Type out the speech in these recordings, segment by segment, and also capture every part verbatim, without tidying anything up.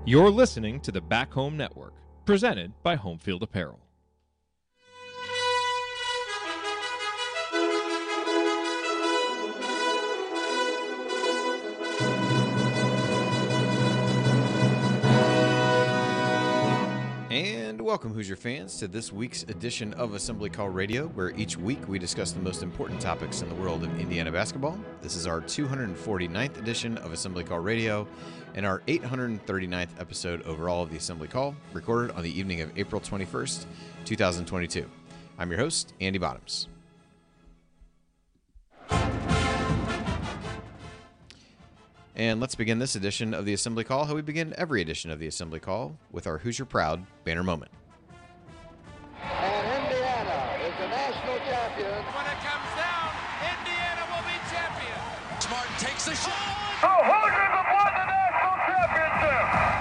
You're listening to the Back Home Network, presented by Homefield Apparel. And welcome, Hoosier fans, to this week's edition of Assembly Call Radio, where each week we discuss the most important topics in the world of Indiana basketball. This is our two hundred forty-ninth edition of Assembly Call Radio and our eight hundred thirty-ninth episode overall of the Assembly Call, recorded on the evening of April twenty-first, twenty twenty-two. I'm your host, Andy Bottoms. And let's begin this edition of the Assembly Call, how we begin every edition of the Assembly Call, with our Hoosier Proud banner moment. And Indiana is the national champion. When it comes down, Indiana will be champion. Smart takes the shot. The Hoosiers have won the national championship.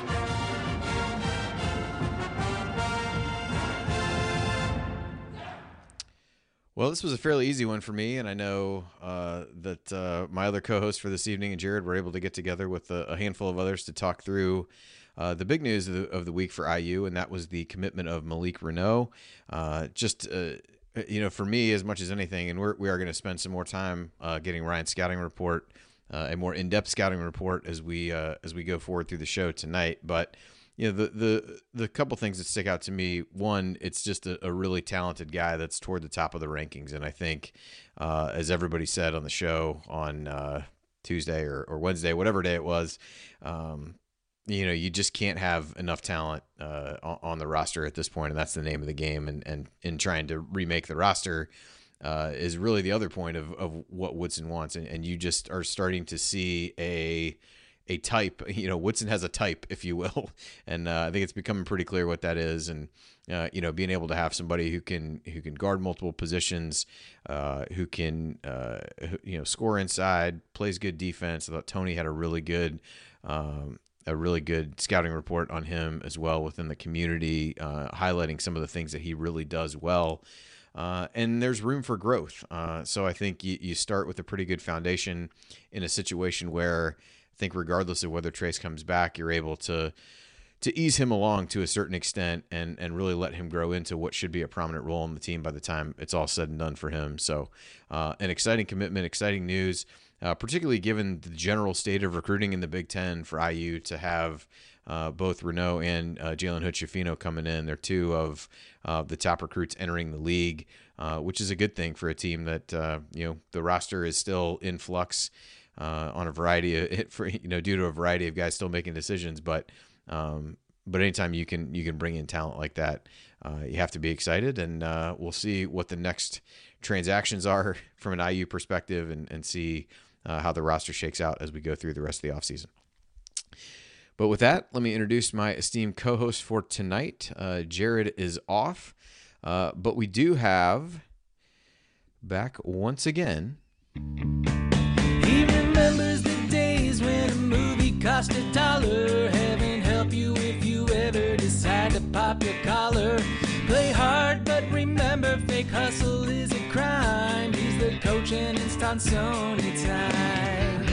Well, this was a fairly easy one for me, and I know uh, that uh, my other co-hosts for this evening and Jared were able to get together with a, a handful of others to talk through uh, the big news of the, of the week for I U, and that was the commitment of Malik Reneau. Uh, just, uh, you know, for me, as much as anything, and we're, we are going to spend some more time uh, getting Ryan's scouting report, uh, a more in-depth scouting report as we uh, as we go forward through the show tonight, but you know, the, the the couple things that stick out to me, one, it's just a, a really talented guy that's toward the top of the rankings. And I think, uh, as everybody said on the show on uh, Tuesday or, or Wednesday, whatever day it was, um, you know, you just can't have enough talent uh, on, on the roster at this point, and that's the name of the game. And, and in trying to remake the roster uh, is really the other point of, of what Woodson wants. And, and you just are starting to see a a type, you know, Woodson has a type, if you will. And uh, I think it's becoming pretty clear what that is. And, uh, you know, being able to have somebody who can, who can guard multiple positions, uh, who can, uh, you know, score inside, plays good defense. I thought Tony had a really good, um, a really good scouting report on him as well within the community, uh, highlighting some of the things that he really does well. Uh, and there's room for growth. Uh, so I think you, you start with a pretty good foundation in a situation where I think regardless of whether Trace comes back, you're able to to ease him along to a certain extent and and really let him grow into what should be a prominent role in the team by the time it's all said and done for him. So uh, an exciting commitment, exciting news, uh, particularly given the general state of recruiting in the Big Ten for I U to have uh, both Reneau and uh, Jalen Hood-Schifino coming in. They're two of uh, the top recruits entering the league, uh, which is a good thing for a team that, uh, you know, the roster is still in flux. Uh, on a variety of, for, you know, due to a variety of guys still making decisions, but um, but anytime you can you can bring in talent like that, uh, you have to be excited, and uh, we'll see what the next transactions are from an I U perspective, and and see uh, how the roster shakes out as we go through the rest of the offseason. But with that, let me introduce my esteemed co-host for tonight. Uh, Jared is off, uh, but we do have back once again. He remembers the days when a movie cost a dollar. Heaven help you if you ever decide to pop your collar. Play hard, but remember, fake hustle is a crime. He's the coach and it's Tonsoni time.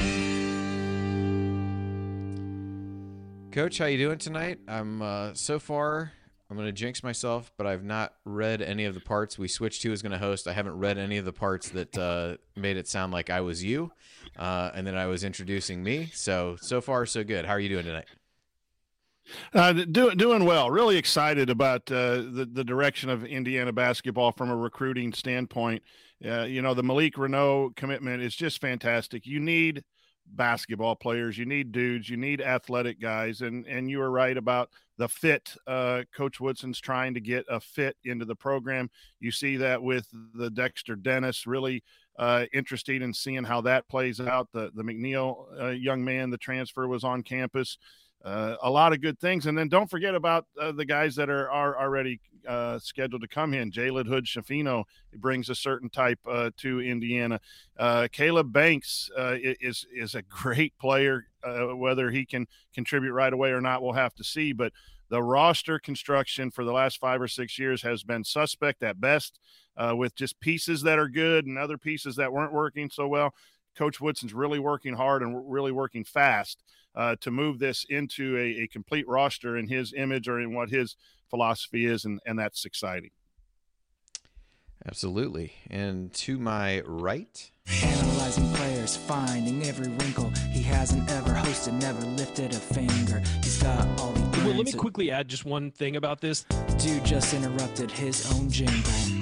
Coach, how you doing tonight? I'm uh, so far. I'm going to jinx myself, but I've not read any of the parts. We switched to who's going to host. I haven't read any of the parts that uh, made it sound like I was you, uh, and then I was introducing me. So, so far, so good. How are you doing tonight? Uh, do, doing well. Really excited about uh, the, the direction of Indiana basketball from a recruiting standpoint. Uh, you know, the Malik Reneau commitment is just fantastic. You need basketball players. You need dudes. You need athletic guys. And, and you were right about the fit. Uh, Coach Woodson's trying to get a fit into the program. You see that with the Dexter Dennis, really uh, interested in seeing how that plays out. The, the McNeil uh, young man, the transfer, was on campus. Uh, a lot of good things. And then don't forget about uh, the guys that are, are already uh, scheduled to come in. Jalen Hood-Schifino brings a certain type uh, to Indiana. Uh, Caleb Banks uh, is, is a great player. Uh, whether he can contribute right away or not, we'll have to see. But the roster construction for the last five or six years has been suspect at best, uh, with just pieces that are good and other pieces that weren't working so well. Coach Woodson's really working hard and really working fast uh, to move this into a, a complete roster in his image or in what his philosophy is, and, and that's exciting. Absolutely. And to my right, Analyzing players, finding every wrinkle. He hasn't ever hosted, never lifted a finger. He's got all the Well, let me answers. quickly add just one thing about this. Dude just interrupted his own jingle.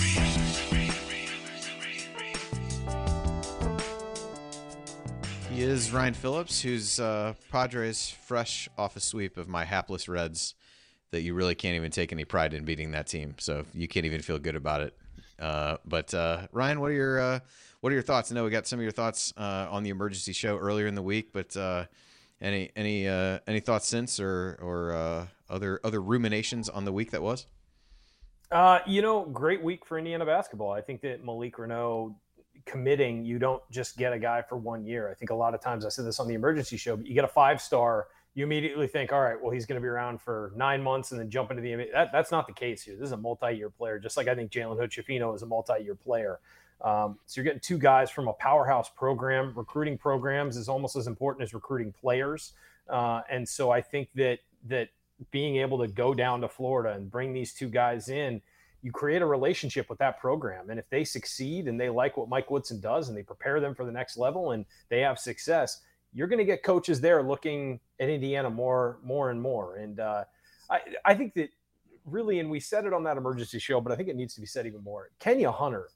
he is Ryan Phillips, who's uh, Padres fresh off a sweep of my hapless Reds that you really can't even take any pride in beating that team. So you can't even feel good about it. Uh, but uh, Ryan, what are your uh, what are your thoughts? I know we got some of your thoughts uh, on the emergency show earlier in the week, but uh, any any uh, any thoughts since, or or uh, other other ruminations on the week that was? Uh, you know, great week for Indiana basketball. I think that Malik Reneau committing, you don't just get a guy for one year. I think a lot of times, I said this on the emergency show, but you get a five-star, you immediately think, all right, well, he's going to be around for nine months and then jump into the N B A. That, that's not the case here. This is a multi-year player, just like I think Jalen Hood-Schifino is a multi-year player. Um, so you're getting two guys from a powerhouse program. Recruiting programs is almost as important as recruiting players. Uh, and so I think that that being able to go down to Florida and bring these two guys in, you create a relationship with that program. And if they succeed and they like what Mike Woodson does and they prepare them for the next level and they have success, you're going to get coaches there looking at Indiana more, more and more. And uh, I, I think that really, and we said it on that emergency show, but I think it needs to be said even more. Kenya Hunter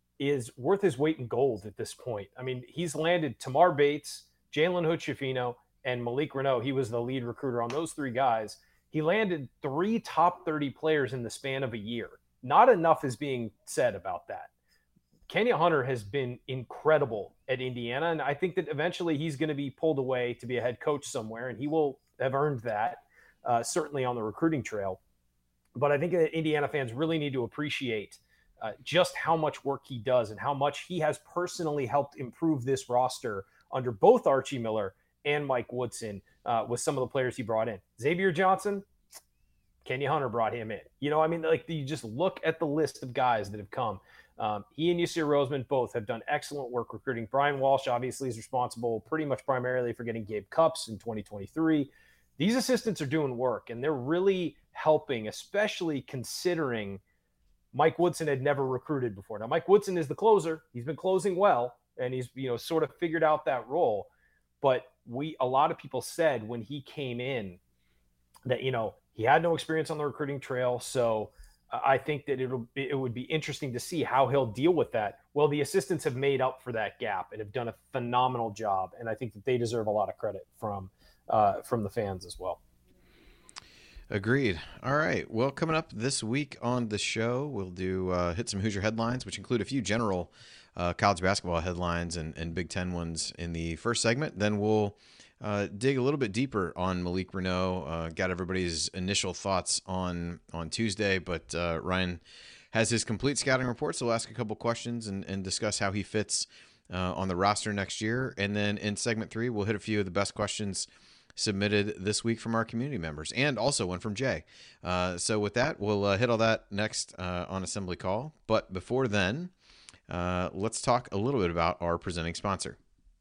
is worth his weight in gold at this point. I mean, he's landed Tamar Bates, Jalen Hood-Schifino, and Malik Reneau. He was the lead recruiter on those three guys. He landed three top thirty players in the span of a year. Not enough is being said about that. Kenya Hunter has been incredible at Indiana, and I think that eventually he's going to be pulled away to be a head coach somewhere, and he will have earned that, uh, certainly on the recruiting trail. But I think that Indiana fans really need to appreciate uh, just how much work he does and how much he has personally helped improve this roster under both Archie Miller and Mike Woodson uh, with some of the players he brought in. Xavier Johnson, Kenya Hunter brought him in. You know, I mean, like, you just look at the list of guys that have come. Um, he and Yusir Roseman both have done excellent work recruiting. Brian Walsh obviously is responsible pretty much primarily for getting Gabe Cups in twenty twenty-three. These assistants are doing work, and they're really helping, especially considering Mike Woodson had never recruited before. Now, Mike Woodson is the closer. He's been closing well, and he's, you know, sort of figured out that role. But we, a lot of people said when he came in that, you know, he had no experience on the recruiting trail. So I think that it'll be, it would be interesting to see how he'll deal with that. Well, the assistants have made up for that gap and have done a phenomenal job. And I think that they deserve a lot of credit from, uh, from the fans as well. Agreed. All right. Well, coming up this week on the show, we'll do uh, hit some Hoosier headlines, which include a few general uh, college basketball headlines and, and Big Ten ones in the first segment. Then we'll uh, dig a little bit deeper on Malik Reneau. Uh, got everybody's initial thoughts on on Tuesday, but uh, Ryan has his complete scouting report, so we'll ask a couple questions and, and discuss how he fits uh, on the roster next year. And then in segment three, we'll hit a few of the best questions submitted this week from our community members, and also one from Jay. Uh, so with that, we'll uh, hit all that next uh, on Assembly Call. But before then, uh, let's talk a little bit about our presenting sponsor.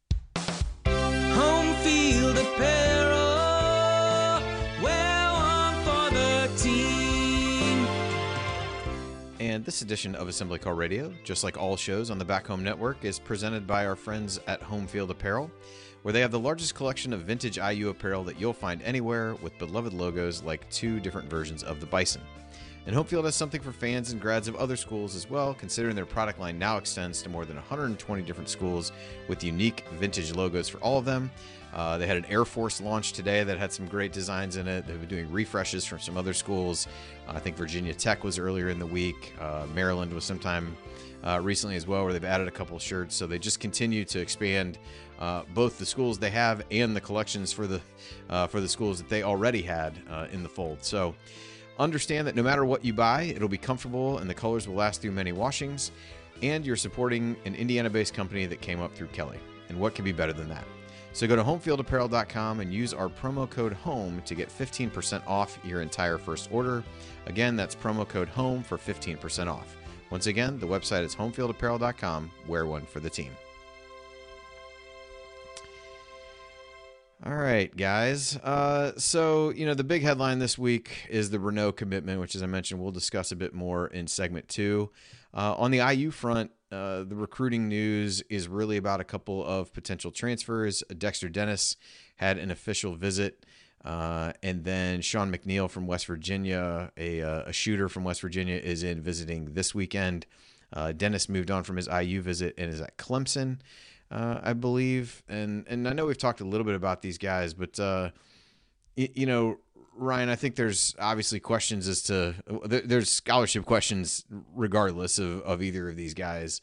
Home field apparel, wear one for the team. And this edition of Assembly Call Radio, just like all shows on the Back Home Network, is presented by our friends at Home Field Apparel, where they have the largest collection of vintage I U apparel that you'll find anywhere, with beloved logos like two different versions of the Bison. And Home Field has something for fans and grads of other schools as well, considering their product line now extends to more than one hundred twenty different schools with unique vintage logos for all of them. Uh, they had an Air Force launch today that had some great designs in it. They've been doing refreshes from some other schools. Uh, I think Virginia Tech was earlier in the week. Uh, Maryland was sometime uh, recently as well, where they've added a couple of shirts. So they just continue to expand uh, both the schools they have and the collections for the uh, for the schools that they already had uh, in the fold. So understand that no matter what you buy, it'll be comfortable and the colors will last through many washings. And you're supporting an Indiana-based company that came up through Kelly. And what could be better than that? So go to home field apparel dot com and use our promo code HOME to get fifteen percent off your entire first order. Again, that's promo code HOME for fifteen percent off. Once again, the website is home field apparel dot com. Wear one for the team. All right, guys. Uh, so, you know, the big headline this week is the Renault commitment, which, as I mentioned, we'll discuss a bit more in segment two. Uh, on the I U front, uh, the recruiting news is really about a couple of potential transfers. Dexter Dennis had an official visit, uh, and then Sean McNeil from West Virginia, a, uh, a shooter from West Virginia, is in visiting this weekend. Uh, Dennis moved on from his I U visit and is at Clemson. Uh, I believe, and and I know we've talked a little bit about these guys, but uh, y- you know, Ryan, I think there's obviously questions as to there, there's scholarship questions regardless of, of either of these guys.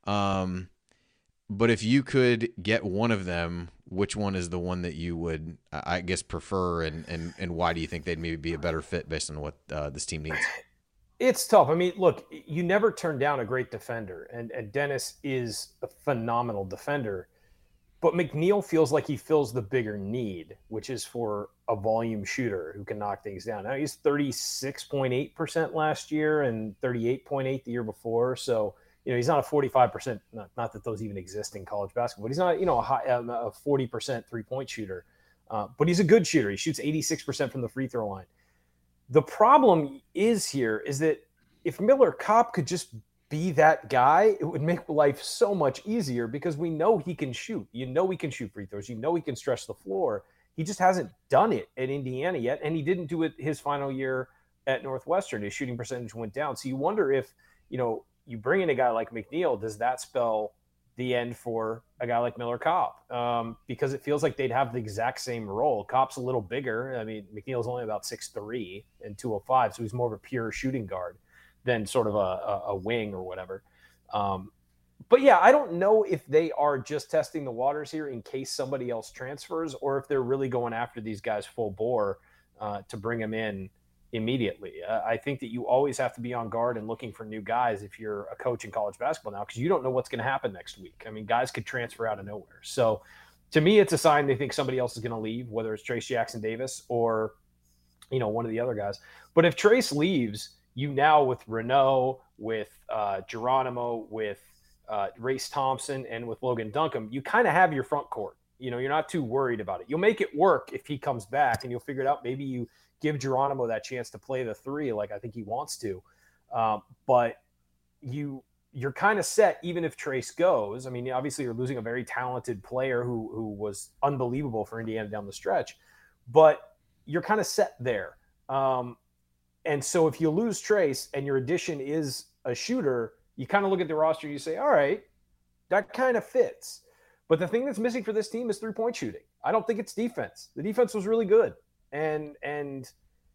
Um, but if you could get one of them, which one is the one that you would, I guess, prefer, and and and why do you think they'd maybe be a better fit based on what uh, this team needs? It's tough. I mean, look, you never turn down a great defender, and, and Dennis is a phenomenal defender. But McNeil feels like he fills the bigger need, which is for a volume shooter who can knock things down. Now, he's thirty-six point eight percent last year and thirty-eight point eight the year before. So, you know, he's not a forty-five percent, not, not that those even exist in college basketball, but he's not, you know, a, high, um, a forty percent three-point shooter. Uh, but he's a good shooter. He shoots eighty-six percent from the free throw line. The problem is here is that if Miller Kopp could just be that guy, it would make life so much easier because we know he can shoot. You know he can shoot free throws. You know he can stretch the floor. He just hasn't done it at Indiana yet, and he didn't do it his final year at Northwestern. His shooting percentage went down. So you wonder if, you know, you bring in a guy like McNeil, does that spell the end for a guy like Miller Kopp? Um, because it feels like they'd have the exact same role. Kopp's a little bigger. I mean, McNeil's only about six three and two oh five, so he's more of a pure shooting guard than sort of a, a, a wing or whatever. Um, but yeah, I don't know if they are just testing the waters here in case somebody else transfers, or if they're really going after these guys full bore uh, to bring them in immediately. Uh, I think that you always have to be on guard and looking for new guys if you're a coach in college basketball now, because you don't know what's going to happen next week. I mean, guys could transfer out of nowhere. So to me, it's a sign they think somebody else is going to leave, whether it's Trace Jackson Davis or, you know, one of the other guys. But if Trace leaves, you now with Renault, with uh, Geronimo, with uh, Race Thompson, and with Logan Duncombe, you kind of have your front court. You know, you're not too worried about it. You'll make it work if he comes back, and you'll figure it out. Maybe you give Geronimo that chance to play the three like I think he wants to. Um, but you, you're kind of set even if Trace goes. I mean, obviously you're losing a very talented player who who was unbelievable for Indiana down the stretch, but you're kind of set there. Um, and so if you lose Trace and your addition is a shooter, you kind of look at the roster and you say, all right, that kind of fits. But the thing that's missing for this team is three-point shooting. I don't think it's defense. The defense was really good. And, and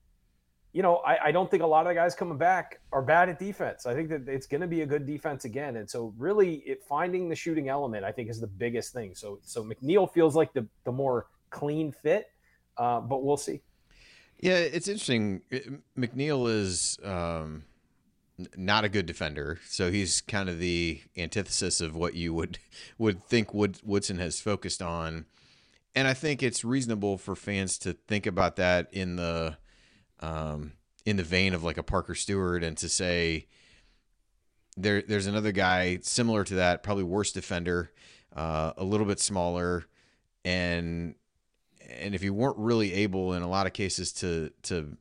you know, I, I don't think a lot of the guys coming back are bad at defense. I think that it's going to be a good defense again. And so really it, finding the shooting element, I think, is the biggest thing. So so McNeil feels like the, the more clean fit, uh, but we'll see. Yeah, it's interesting. McNeil is um, not a good defender, so he's kind of the antithesis of what you would would think Wood, Woodson has focused on. And I think it's reasonable for fans to think about that in the um, in the vein of like a Parker Stewart, and to say there there's another guy similar to that, probably worse defender, uh, a little bit smaller, and and if you weren't really able in a lot of cases to to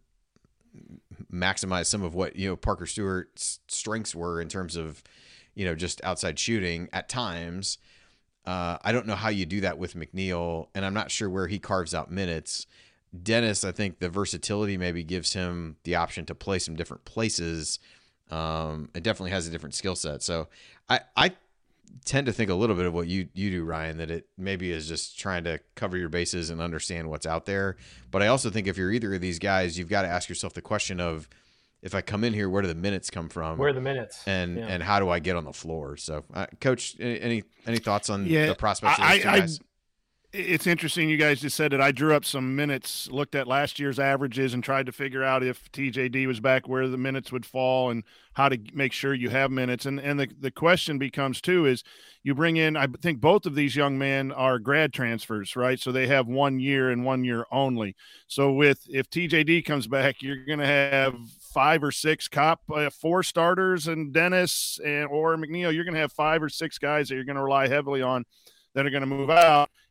maximize some of what, you know, Parker Stewart's strengths were in terms of, you know, just outside shooting at times. Uh, I don't know how you do that with McNeil, and I'm not sure where he carves out minutes. Dennis, I think the versatility maybe gives him the option to play some different places. Um, it definitely has a different skill set. So I, I tend to think a little bit of what you, you do, Ryan, that it maybe is just trying to cover your bases and understand what's out there. But I also think if you're either of these guys, you've got to ask yourself the question of, if I come in here, where do the minutes come from? Where are the minutes? And yeah. and how do I get on the floor? So, uh, Coach, any any thoughts on yeah, the prospects of I, those two I, guys? It's interesting you guys just said it. I drew up some minutes, looked at last year's averages, and tried to figure out if T J D was back, where the minutes would fall and how to make sure you have minutes. And and the, the question becomes, too, is you bring in, I think both of these young men are grad transfers, right? So they have one year and one year only. So with if T J D comes back, you're going to have five or six Kopp, uh, four starters, and Dennis and or McNeil. You're going to have five or six guys that you're going to rely heavily on that are going to move out. And if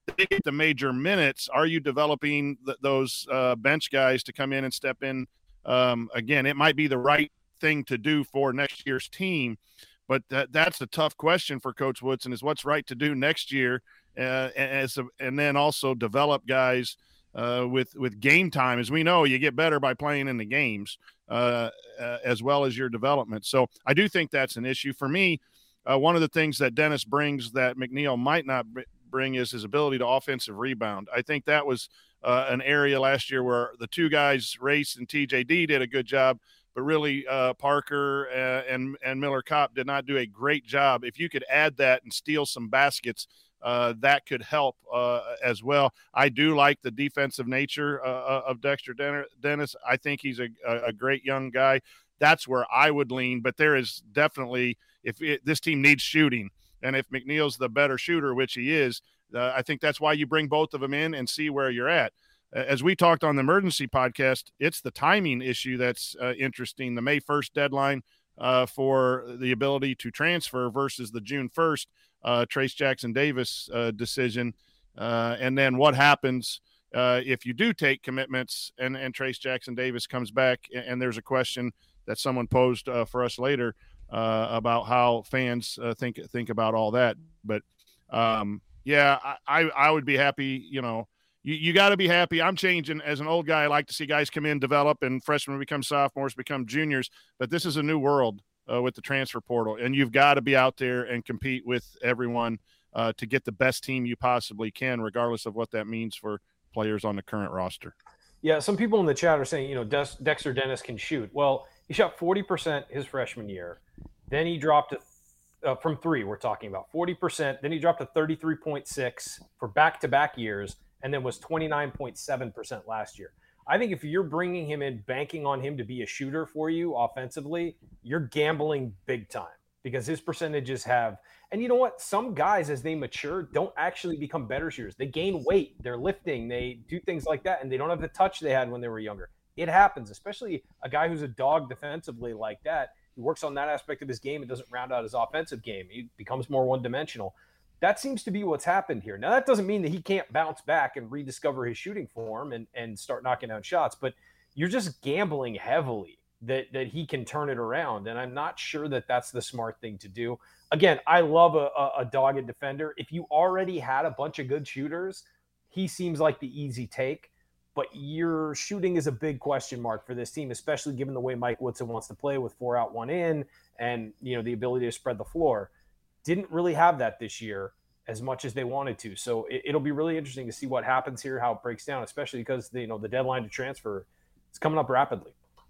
they get the major minutes, are you developing th- those uh, bench guys to come in and step in? Um, again, it might be the right thing to do for next year's team, but that, that's a tough question for Coach Woodson, is what's right to do next year, uh, as a, and then also develop guys uh, with with game time. As we know, you get better by playing in the games uh, uh, as well as your development. So I do think that's an issue for me. Uh, one of the things that Dennis brings that McNeil might not bring is his ability to offensive rebound. I think that was uh, an area last year where the two guys, Race and T J D, did a good job, but really uh, Parker uh, and, and Miller Kopp did not do a great job. If you could add that and steal some baskets, uh, that could help uh, as well. I do like the defensive nature uh, of Dexter Dennis. I think he's a, a great young guy. That's where I would lean, but there is definitely – if it, this team needs shooting, and if McNeil's the better shooter, which he is, uh, I think that's why you bring both of them in and see where you're at. As we talked on the emergency podcast, it's the timing issue that's uh, interesting. The May first deadline uh, for the ability to transfer versus the June first uh, Trace Jackson Davis uh, decision. Uh, and then what happens uh, if you do take commitments and, and Trace Jackson Davis comes back, and, and there's a question that someone posed uh, for us later Uh, about how fans uh, think think about all that. But, um, yeah, I, I would be happy. You know, you, you got to be happy. I'm changing. As an old guy, I like to see guys come in, develop, and freshmen become sophomores, become juniors. But this is a new world uh, with the transfer portal, and you've got to be out there and compete with everyone uh, to get the best team you possibly can, regardless of what that means for players on the current roster. Yeah, some people in the chat are saying, you know, Des- Dexter Dennis can shoot. Well, he shot forty percent his freshman year. Then he dropped to, uh, from three, we're talking about forty percent. Then he dropped to thirty-three point six for back-to-back years, and then was twenty-nine point seven percent last year. I think if you're bringing him in, banking on him to be a shooter for you offensively, you're gambling big time, because his percentages have – and you know what? Some guys, as they mature, don't actually become better shooters. They gain weight. They're lifting. They do things like that, and they don't have the touch they had when they were younger. It happens, especially a guy who's a dog defensively like that. He works on that aspect of his game and doesn't round out his offensive game. He becomes more one-dimensional. That seems to be what's happened here. Now, that doesn't mean that he can't bounce back and rediscover his shooting form and, and start knocking down shots, but you're just gambling heavily that, that he can turn it around, and I'm not sure that that's the smart thing to do. Again, I love a, a, a dogged defender. If you already had a bunch of good shooters, he seems like the easy take. But your shooting is a big question mark for this team, especially given the way Mike Woodson wants to play with four out, one in, and you know the ability to spread the floor. Didn't really have that this year as much as they wanted to. So it, it'll be really interesting to see what happens here, how it breaks down, especially because the, you know the deadline to transfer is coming up rapidly.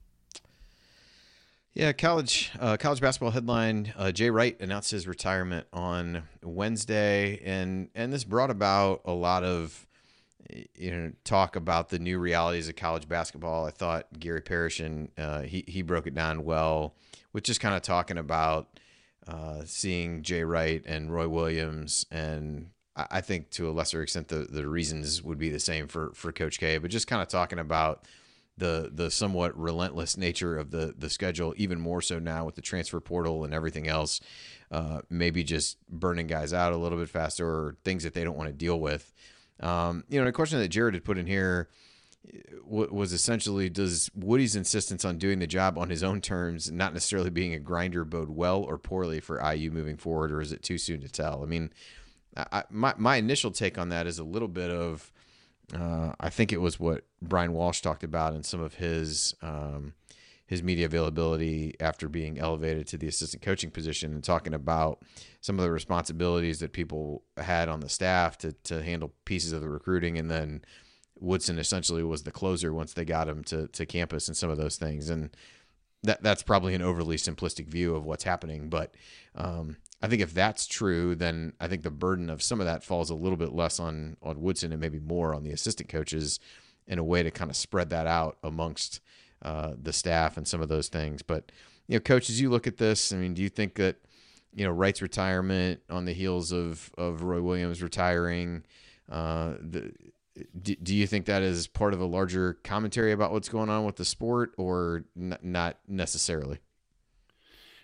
Yeah, college uh, college basketball headline. Uh, Jay Wright announced his retirement on Wednesday, and and this brought about a lot of you know, talk about the new realities of college basketball. I thought Gary Parrish and uh, he he broke it down well, with just kind of talking about uh, seeing Jay Wright and Roy Williams, and I, I think to a lesser extent the the reasons would be the same for for Coach K, but just kind of talking about the the somewhat relentless nature of the the schedule, even more so now with the transfer portal and everything else. Uh, maybe just burning guys out a little bit faster, or things that they don't want to deal with. Um, you know, the question that Jared had put in here was essentially, does Woody's insistence on doing the job on his own terms, not necessarily being a grinder, bode well or poorly for I U moving forward, or is it too soon to tell? I mean, I, my my initial take on that is a little bit of, uh, I think it was what Brian Walsh talked about in some of his um, his media availability after being elevated to the assistant coaching position, and talking about some of the responsibilities that people had on the staff to to handle pieces of the recruiting, and then Woodson essentially was the closer once they got him to to campus and some of those things. And that that's probably an overly simplistic view of what's happening, but um, I think if that's true, then I think the burden of some of that falls a little bit less on on Woodson and maybe more on the assistant coaches, in a way to kind of spread that out amongst uh, the staff and some of those things. But, you know, Coach, as you look at this, I mean, do you think that, you know, Wright's retirement on the heels of, of Roy Williams retiring, uh, the, do, do you think that is part of a larger commentary about what's going on with the sport, or n- not necessarily?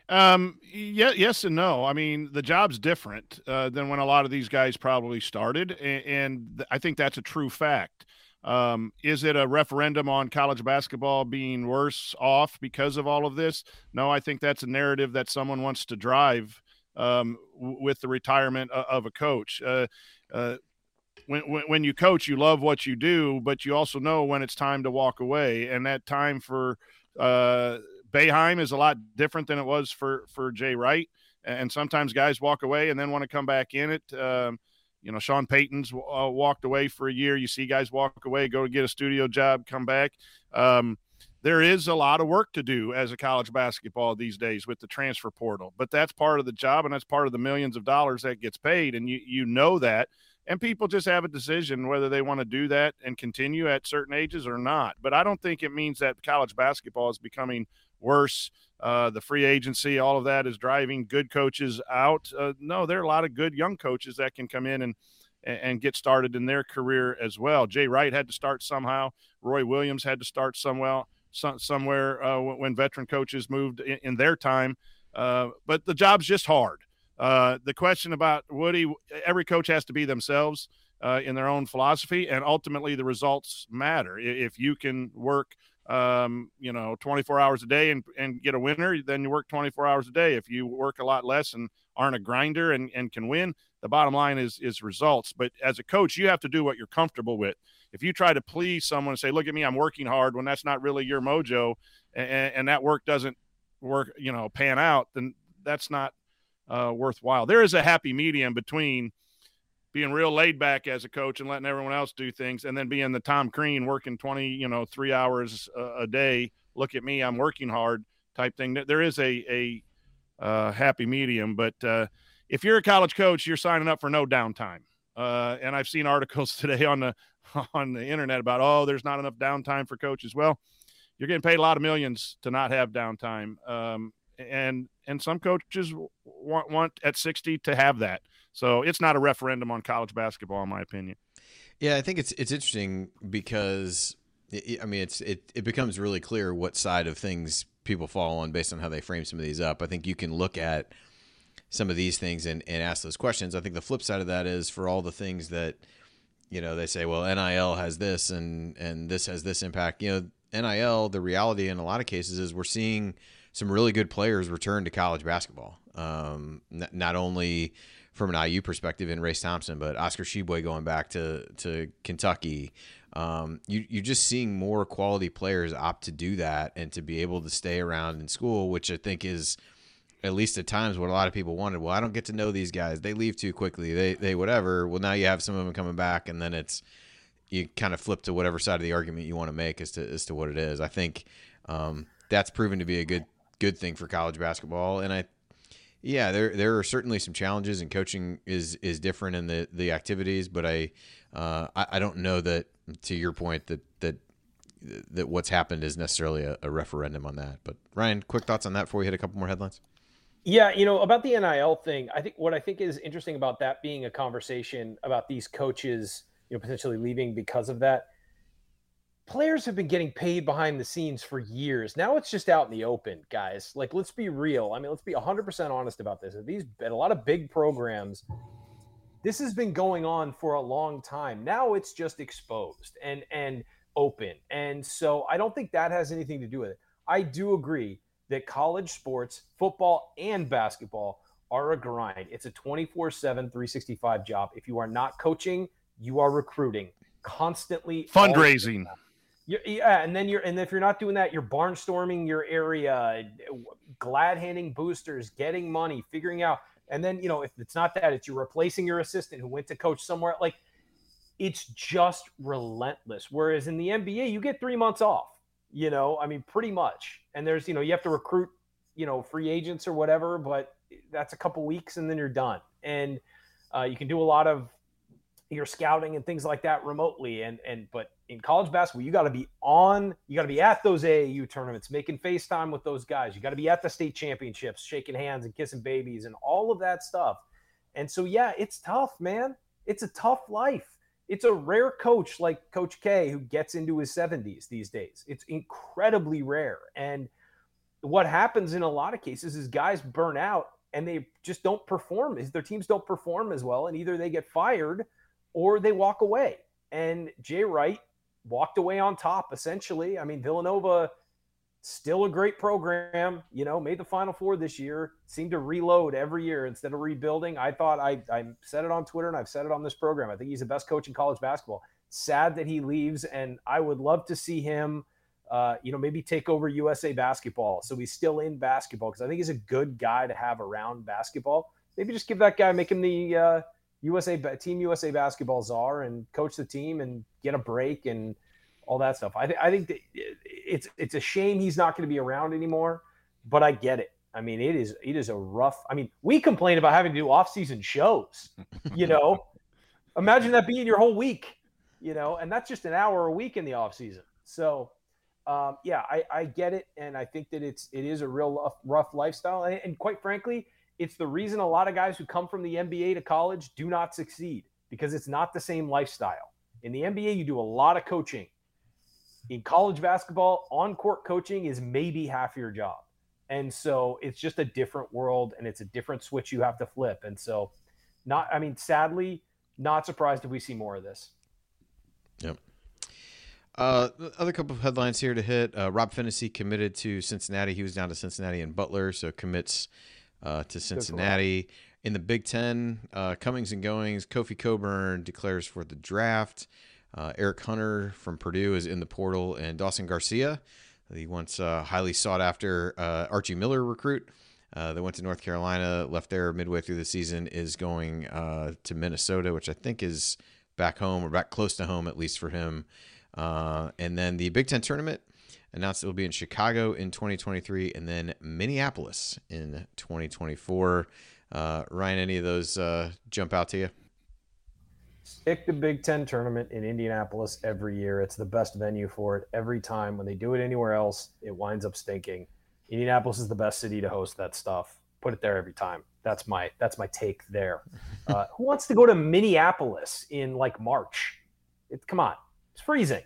Um, yeah, yes and no. I mean, the job's different uh, than when a lot of these guys probably started, and, and I think that's a true fact. Um, is it a referendum on college basketball being worse off because of all of this? No, I think that's a narrative that someone wants to drive um, w- with the retirement of, of a coach. Uh, uh, when, when, when you coach, you love what you do, but you also know when it's time to walk away, and that time for uh, – Boeheim is a lot different than it was for, for Jay Wright. And sometimes guys walk away and then want to come back in it. Um, you know, Sean Payton's uh, walked away for a year. You see guys walk away, go to get a studio job, come back. Um, there is a lot of work to do as a college basketball these days with the transfer portal, but that's part of the job. And that's part of the millions of dollars that gets paid. And you, you know that, and people just have a decision whether they want to do that and continue at certain ages or not. But I don't think it means that college basketball is becoming worse. Uh, the free agency, all of that is driving good coaches out. Uh, no, there are a lot of good young coaches that can come in and and get started in their career as well. Jay Wright had to start somehow. Roy Williams had to start somewhere, some, somewhere uh, when veteran coaches moved in, in their time. Uh, but the job's just hard. Uh, the question about Woody, every coach has to be themselves uh, in their own philosophy, and ultimately the results matter. If you can work um, you know, twenty-four hours a day and, and get a winner, then you work twenty-four hours a day. If you work a lot less and aren't a grinder and, and can win, the bottom line is, is results. But as a coach, you have to do what you're comfortable with. If you try to please someone and say, look at me, I'm working hard, when that's not really your mojo, and, and that work doesn't work, you know, pan out, then that's not uh, worthwhile. There is a happy medium between being real laid back as a coach and letting everyone else do things, and then being the Tom Crean working twenty, you know, three hours a, a day. Look at me, I'm working hard type thing. There is a, a uh, happy medium, but uh, if you're a college coach, you're signing up for no downtime. Uh, and I've seen articles today on the, on the internet about, oh, there's not enough downtime for coaches. Well, you're getting paid a lot of millions to not have downtime. Um, and, and some coaches want, want at sixty to have that. So it's not a referendum on college basketball, in my opinion. Yeah, I think it's it's interesting because it, I mean it's it it becomes really clear what side of things people fall on based on how they frame some of these up. I think you can look at some of these things and, and ask those questions. I think the flip side of that is for all the things that, you know, they say, well, N I L has this and and this has this impact. You know, N I L, the reality in a lot of cases is we're seeing some really good players return to college basketball. Um, n- not only from an I U perspective in Race Thompson, but Oscar Tshiebwe going back to, to Kentucky. Um, you, you're just seeing more quality players opt to do that and to be able to stay around in school, which I think is at least at times what a lot of people wanted. Well, I don't get to know these guys. They leave too quickly. They, they whatever. Well, now you have some of them coming back, and then it's, you kind of flip to whatever side of the argument you want to make as to, as to what it is. I think um, that's proven to be a good, good thing for college basketball. And I, Yeah, there there are certainly some challenges, and coaching is is different in the, the activities. But I, uh, I I don't know that, to your point, that that that what's happened is necessarily a, a referendum on that. But Ryan, quick thoughts on that before we hit a couple more headlines. Yeah, you know, about the N I L thing, I think what I think is interesting about that being a conversation about these coaches, you know, potentially leaving because of that. Players have been getting paid behind the scenes for years. Now it's just out in the open, guys. Like, let's be real. I mean, let's be one hundred percent honest about this. These at a lot of big programs, this has been going on for a long time. Now it's just exposed and and open. And so I don't think that has anything to do with it. I do agree that college sports, football and basketball, are a grind. It's a twenty-four seven, three sixty-five job. If you are not coaching, you are recruiting constantly. Fundraising. Yeah, and then you're, and if you're not doing that, you're barnstorming your area, glad handing boosters, getting money, figuring out, and then, you know, if it's not that, it's you're replacing your assistant who went to coach somewhere. Like, it's just relentless. Whereas in the N B A, you get three months off. You know, I mean, pretty much. And there's, you know, you have to recruit, you know, free agents or whatever, but that's a couple weeks and then you're done. And uh, you can do a lot of your scouting and things like that remotely. And, and, but in college basketball, you got to be on, you got to be at those A A U tournaments, making FaceTime with those guys. You got to be at the state championships, shaking hands and kissing babies and all of that stuff. And so, yeah, it's tough, man. It's a tough life. It's a rare coach like Coach K who gets into his seventies these days. It's incredibly rare. And what happens in a lot of cases is guys burn out and they just don't perform. Their teams don't perform as well, and either they get fired or they walk away. And Jay Wright walked away on top, essentially. I mean, Villanova, still a great program, you know, made the Final Four this year, seemed to reload every year instead of rebuilding. I thought I, I said it on Twitter and I've said it on this program. I think he's the best coach in college basketball. Sad that he leaves, and I would love to see him, uh, you know, maybe take over U S A Basketball. So he's still in basketball because I think he's a good guy to have around basketball. Maybe just give that guy, make him the uh, U S A Team U S A Basketball czar and coach the team and get a break and all that stuff. I, th- I think that it's it's a shame he's not going to be around anymore, but I get it. I mean, it is it is a rough. I mean, we complain about having to do off-season shows. You know, imagine that being your whole week. You know, and that's just an hour a week in the off-season. So, um, yeah, I, I get it, and I think that it's it is a real rough, rough lifestyle. And, and quite frankly, it's the reason a lot of guys who come from the N B A to college do not succeed, because it's not the same lifestyle. In the N B A, you do a lot of coaching. In college basketball, on-court coaching is maybe half your job. And so it's just a different world, and it's a different switch you have to flip. And so not, I mean, sadly, not surprised if we see more of this. Yep. Uh, other couple of headlines here to hit. Uh, Rob Phinisee committed to Cincinnati. He was down to Cincinnati and Butler, so commits uh, to Cincinnati. In the Big Ten, uh, comings and goings, Kofi Cockburn declares for the draft. Uh, Eric Hunter from Purdue is in the portal, and Dawson Garcia, the once uh, highly sought-after uh, Archie Miller recruit uh, that went to North Carolina, left there midway through the season, is going uh, to Minnesota, which I think is back home or back close to home, at least for him. Uh, and then the Big Ten tournament announced it will be in Chicago in twenty twenty-three, and then Minneapolis in twenty twenty-four. Uh, Ryan, any of those uh, jump out to you? Stick the Big Ten tournament in Indianapolis every year. It's the best venue for it every time. When they do it anywhere else, it winds up stinking. Indianapolis is the best city to host that stuff. Put it there every time. That's my that's my take there. Uh, who wants to go to Minneapolis in like March? It, come on, it's freezing.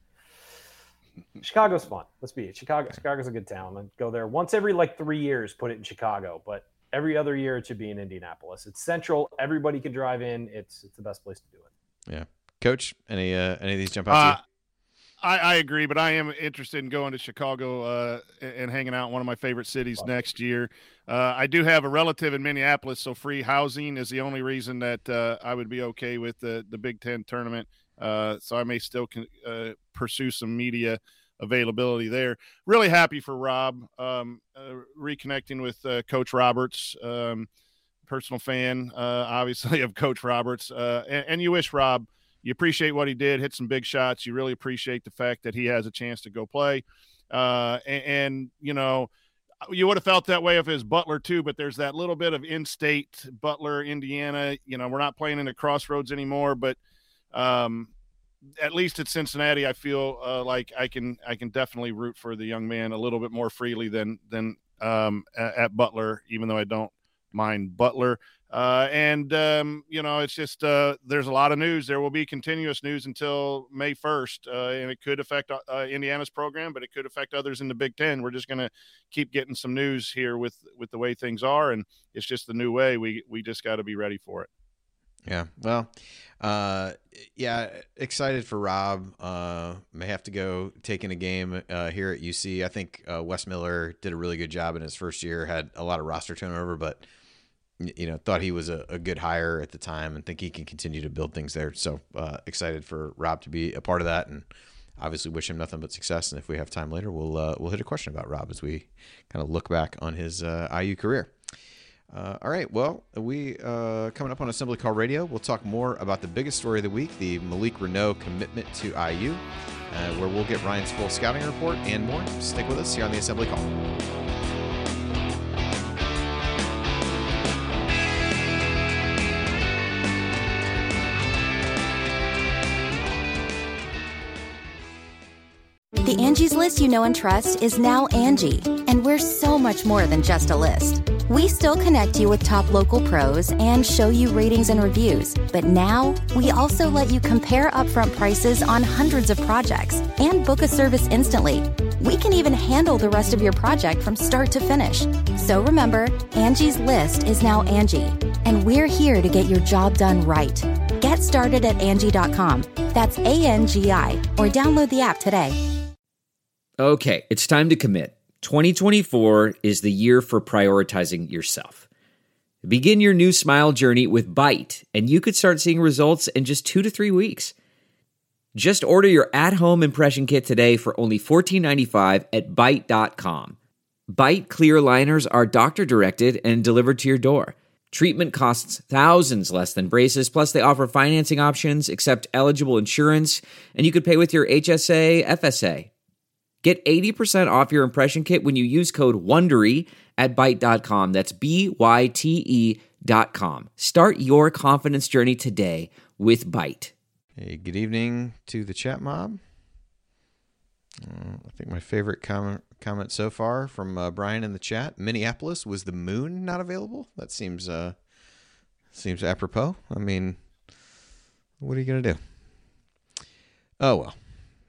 Chicago's fun. Let's be it. Chicago. Chicago's a good town. I'd go there once every like three years. Put it in Chicago, but every other year it should be in Indianapolis. It's central. Everybody can drive in. It's it's the best place to do it. Yeah, Coach. Any uh, any of these jump out uh, to you? I, I agree, but I am interested in going to Chicago uh, and hanging out in one of my favorite cities wow. next year. Uh, I do have a relative in Minneapolis, so free housing is the only reason that uh, I would be okay with the, the Big Ten tournament. Uh, so I may still con- uh, pursue some media availability there. Really happy for Rob, um, uh, reconnecting with uh, Coach Roberts, um, personal fan, uh, obviously, of Coach Roberts. Uh, and, and you wish Rob, you appreciate what he did, hit some big shots. You really appreciate the fact that he has a chance to go play. Uh, and, and, you know, you would have felt that way if it was Butler too, but there's that little bit of in-state Butler, Indiana. You know, we're not playing in the Crossroads anymore, but um, at least at Cincinnati, I feel uh, like I can I can definitely root for the young man a little bit more freely than than um, at, at Butler, even though I don't mind Butler. Uh, and, um, you know, it's just uh, there's a lot of news. There will be continuous news until May first, uh, and it could affect uh, Indiana's program, but it could affect others in the Big Ten. We're just going to keep getting some news here with, with the way things are, and it's just the new way. We, we just got to be ready for it. Yeah, well, uh, yeah, excited for Rob. Uh, may have to go taking a game uh, here at U C. I think uh, Wes Miller did a really good job in his first year, had a lot of roster turnover, but you know, thought he was a, a good hire at the time and think he can continue to build things there. So uh, excited for Rob to be a part of that, and obviously wish him nothing but success. And if we have time later, we'll uh, we'll hit a question about Rob as we kind of look back on his uh, I U career. Uh, all right, well, we uh, coming up on Assembly Call Radio, we'll talk more about the biggest story of the week, the Malik Reneau commitment to I U, uh, where we'll get Ryan's full scouting report and more. Stick with us here on the Assembly Call. The Angie's List you know and trust is now Angie, and we're so much more than just a list. We still connect you with top local pros and show you ratings and reviews, but now we also let you compare upfront prices on hundreds of projects and book a service instantly. We can even handle the rest of your project from start to finish. So remember, Angie's List is now Angie, and we're here to get your job done right. Get started at Angie dot com. That's A N G I, or download the app today. Okay, it's time to commit. twenty twenty-four is the year for prioritizing yourself. Begin your new smile journey with Byte, and you could start seeing results in just two to three weeks. Just order your at-home impression kit today for only fourteen ninety-five at Byte dot com. Byte clear liners are doctor-directed and delivered to your door. Treatment costs thousands less than braces, plus they offer financing options, accept eligible insurance, and you could pay with your H S A, F S A. Get eighty percent off your impression kit when you use code WONDERY at Byte dot com. That's B Y T E dot com. Start your confidence journey today with Byte. Hey, good evening to the chat mob. Uh, I think my favorite comment comment so far from uh, Brian in the chat: Minneapolis, was the moon not available? That seems uh, seems apropos. I mean, what are you gonna do? Oh well,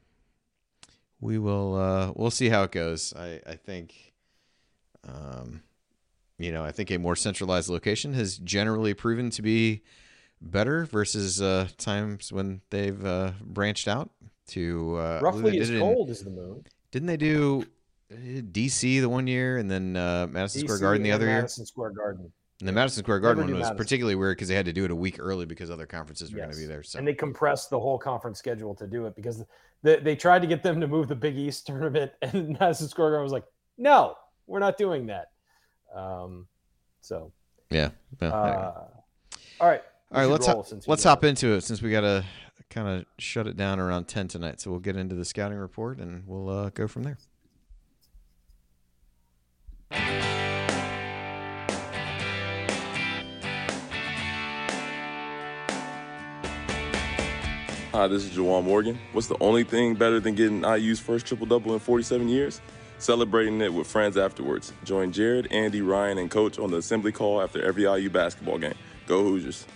we will. Uh, we'll see how it goes. I I think, um, you know, I think a more centralized location has generally proven to be better versus uh, times when they've uh, branched out to uh, roughly as cold in, as the moon. Didn't they do D C the one year and then uh, Madison D C Square Garden the other Madison year? Madison Square Garden. And the Madison Square Garden one was Madison. particularly weird because they had to do it a week early because other conferences were Yes. going to be there. So. And they compressed the whole conference schedule to do it because they, they tried to get them to move the Big East tournament, and Madison Square Garden was like, "No, we're not doing that." Um, so yeah. Well, uh, anyway. all right. All right, let's roll hop, let's hop into it since we got to kind of shut it down around ten tonight. So we'll get into the scouting report and we'll uh, go from there. Hi, this is Jawan Morgan. What's the only thing better than getting I U's first triple-double in forty-seven years? Celebrating it with friends afterwards. Join Jared, Andy, Ryan, and Coach on the assembly call after every I U basketball game. Go Hoosiers.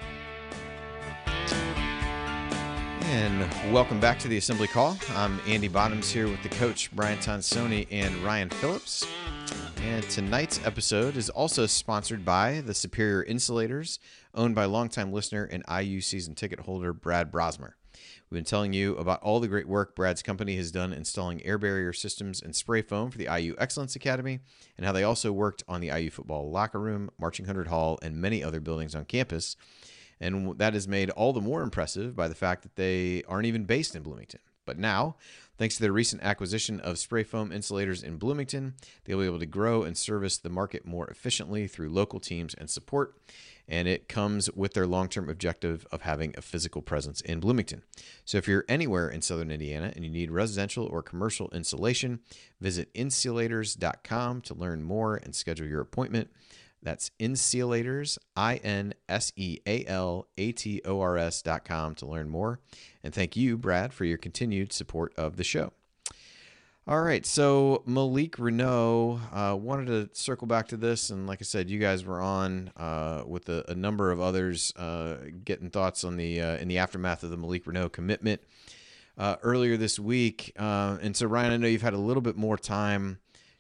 And welcome back to the Assembly Call. I'm Andy Bottoms here with the coach, Brian Tonsoni and Ryan Phillips. And tonight's episode is also sponsored by the Superior Insulators, owned by longtime listener and I U season ticket holder Brad Brosmer. We've been telling you about all the great work Brad's company has done installing air barrier systems and spray foam for the I U Excellence Academy, and how they also worked on the I U football locker room, Marching Hundred Hall, and many other buildings on campus. And that is made all the more impressive by the fact that they aren't even based in Bloomington. But now, thanks to their recent acquisition of spray foam insulators in Bloomington, they'll be able to grow and service the market more efficiently through local teams and support. And it comes with their long-term objective of having a physical presence in Bloomington. So if you're anywhere in Southern Indiana and you need residential or commercial insulation, visit insulators dot com to learn more and schedule your appointment. That's Insulators, I N S E A L A T O R S dot com to learn more. And thank you, Brad, for your continued support of the show. All right, so Malik Reneau, uh, wanted to circle back to this. And like I said, you guys were on uh, with a, a number of others uh, getting thoughts on the uh, in the aftermath of the Malik Reneau commitment uh, earlier this week. Uh, and so, Ryan, I know you've had a little bit more time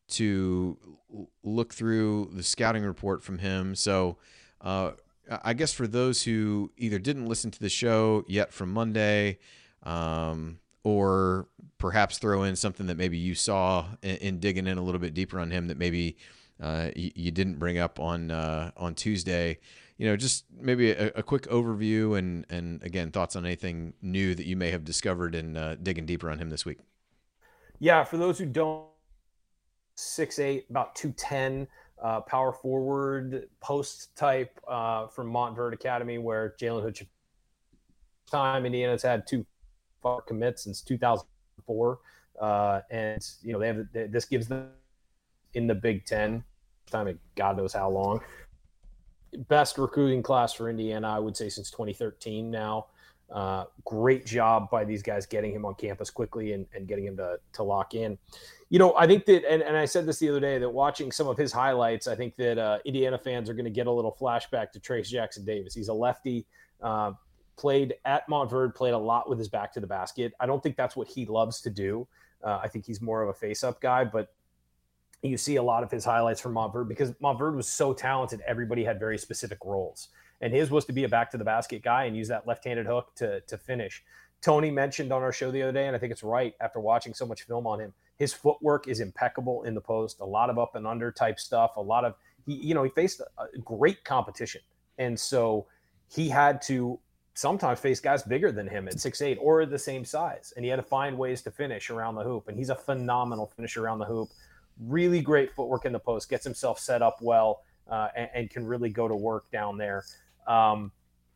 to look through the scouting report from him. So uh, I guess for those who either didn't listen to the show yet from Monday, um, or perhaps throw in something that maybe you saw in, in digging in a little bit deeper on him that maybe uh, you, you didn't bring up on uh, on Tuesday, you know, just maybe a, a quick overview and, and again, thoughts on anything new that you may have discovered in uh, digging deeper on him this week. Yeah, for those who don't, six eight, about two ten, uh, power forward, post type uh, from Montverde Academy, where Jalen Hood, time Indiana's had two far commits since two thousand four, uh, and you know they have this gives them in the Big Ten time in God knows how long. Best recruiting class for Indiana, I would say, since twenty thirteen now. Uh, great job by these guys getting him on campus quickly and, and getting him to, to lock in. You know, I think that, and, and I said this the other day, that watching some of his highlights, I think that uh, Indiana fans are going to get a little flashback to Trace Jackson Davis. He's a lefty, uh, played at Montverde, played a lot with his back to the basket. I don't think that's what he loves to do. Uh, I think he's more of a face-up guy, but you see a lot of his highlights from Montverde because Montverde was so talented. Everybody had very specific roles, and his was to be a back to the basket guy and use that left-handed hook to, to finish. Tony mentioned on our show the other day, and I think it's right after watching so much film on him, his footwork is impeccable in the post, a lot of up and under type stuff, a lot of, he, you know, he faced a great competition. And so he had to sometimes face guys bigger than him at six eight or the same size. And he had to find ways to finish around the hoop. And he's a phenomenal finisher around the hoop. Really great footwork in the post, gets himself set up well, uh, and, and can really go to work down there. Um,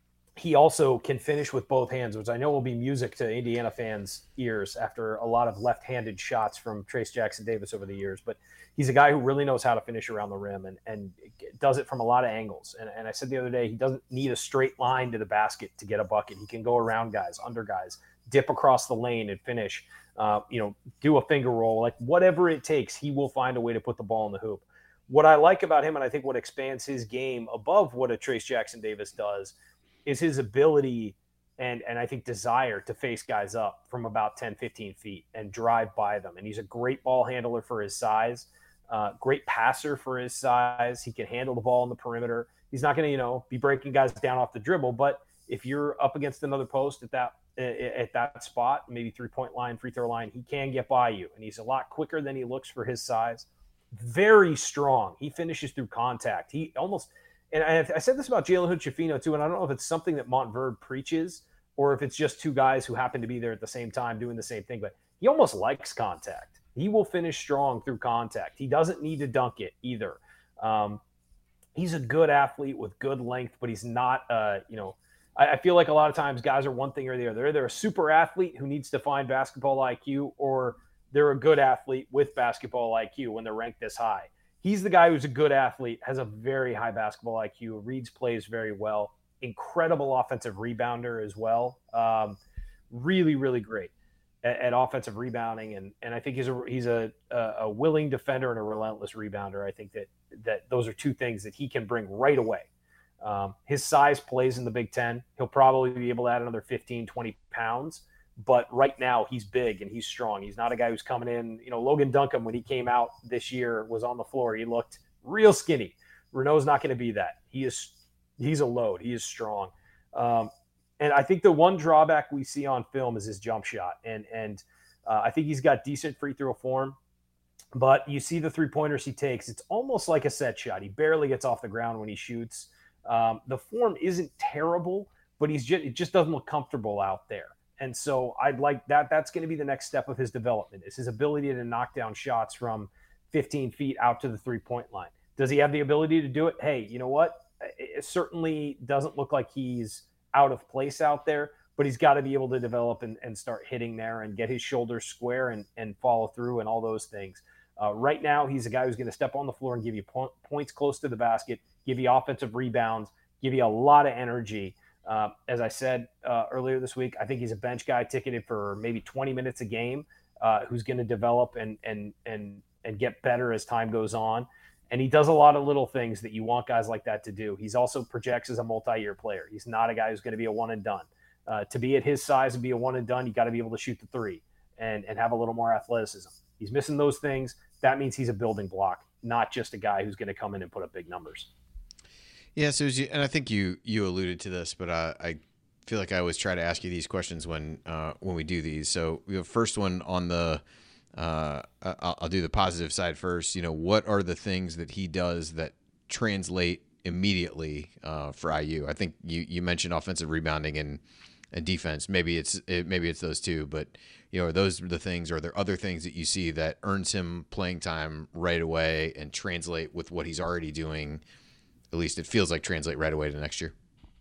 he also can finish with both hands, which I know will be music to Indiana fans' ears after a lot of left-handed shots from Trayce Jackson-Davis over the years. But he's a guy who really knows how to finish around the rim and, and does it from a lot of angles. And, and I said the other day, he doesn't need a straight line to the basket to get a bucket. He can go around guys, under guys, dip across the lane and finish, uh, you know, do a finger roll. Like whatever it takes, he will find a way to put the ball in the hoop. What I like about him, and I think what expands his game above what a Trayce Jackson-Davis does, is his ability and and I think desire to face guys up from about ten, fifteen feet and drive by them. And he's a great ball handler for his size, uh, great passer for his size. He can handle the ball in the perimeter. He's not going to, you know, be breaking guys down off the dribble, but if you're up against another post at that at that spot, maybe three-point line, free throw line, he can get by you. And he's a lot quicker than he looks for his size. Very strong. He finishes through contact. He almost – and I, I said this about Jalen Hood-Schifino too, and I don't know if it's something that Montverde preaches or if it's just two guys who happen to be there at the same time doing the same thing, but he almost likes contact. He will finish strong through contact. He doesn't need to dunk it either. Um, he's a good athlete with good length, but he's not, uh, you know, I, I feel like a lot of times guys are one thing or the other. They're a super athlete who needs to find basketball I Q, or they're a good athlete with basketball I Q when they're ranked this high. He's the guy who's a good athlete, has a very high basketball I Q, reads plays very well, incredible offensive rebounder as well. Um, really, really great at, at offensive rebounding. And and I think he's a he's a, a willing defender and a relentless rebounder. I think that that those are two things that he can bring right away. Um, his size plays in the Big Ten. He'll probably be able to add another fifteen, twenty pounds. But right now he's big and he's strong. He's not a guy who's coming in. You know, Logan Duncan, when he came out this year, was on the floor. He looked real skinny. Renault's not going to be that. He is, he's a load. He is strong. Um, and I think the one drawback we see on film is his jump shot. And, and uh, I think he's got decent free throw form, but you see the three pointers he takes. It's almost like a set shot. He barely gets off the ground when he shoots. Um, the form isn't terrible, but he's just, it just doesn't look comfortable out there. And so I'd like that. That's going to be the next step of his development, is his ability to knock down shots from fifteen feet out to the three-point line. Does he have the ability to do it? Hey, you know what? It certainly doesn't look like he's out of place out there, but he's got to be able to develop and, and start hitting there and get his shoulders square and, and follow through and all those things. Uh, right now, he's a guy who's going to step on the floor and give you po- points close to the basket, give you offensive rebounds, give you a lot of energy. Uh, as I said uh, earlier this week, I think he's a bench guy ticketed for maybe twenty minutes a game, uh, who's going to develop and and and and get better as time goes on. And he does a lot of little things that you want guys like that to do. He's also projects as a multi-year player. He's not a guy who's going to be a one and done. Uh, to be at his size and be a one and done, you got to be able to shoot the three and and have a little more athleticism. He's missing those things. That means he's a building block, not just a guy who's going to come in and put up big numbers. Yeah, so as you, and I think you you alluded to this, but I, I feel like I always try to ask you these questions when uh, when we do these. So we have first one on the uh, I'll, I'll do the positive side first. You know, what are the things that he does that translate immediately uh, for I U? I think you, you mentioned offensive rebounding and, and defense. Maybe it's it, maybe it's those two, but you know, are those the things? Or are there other things that you see that earns him playing time right away and translate with what he's already doing? At least it feels like translate right away to next year.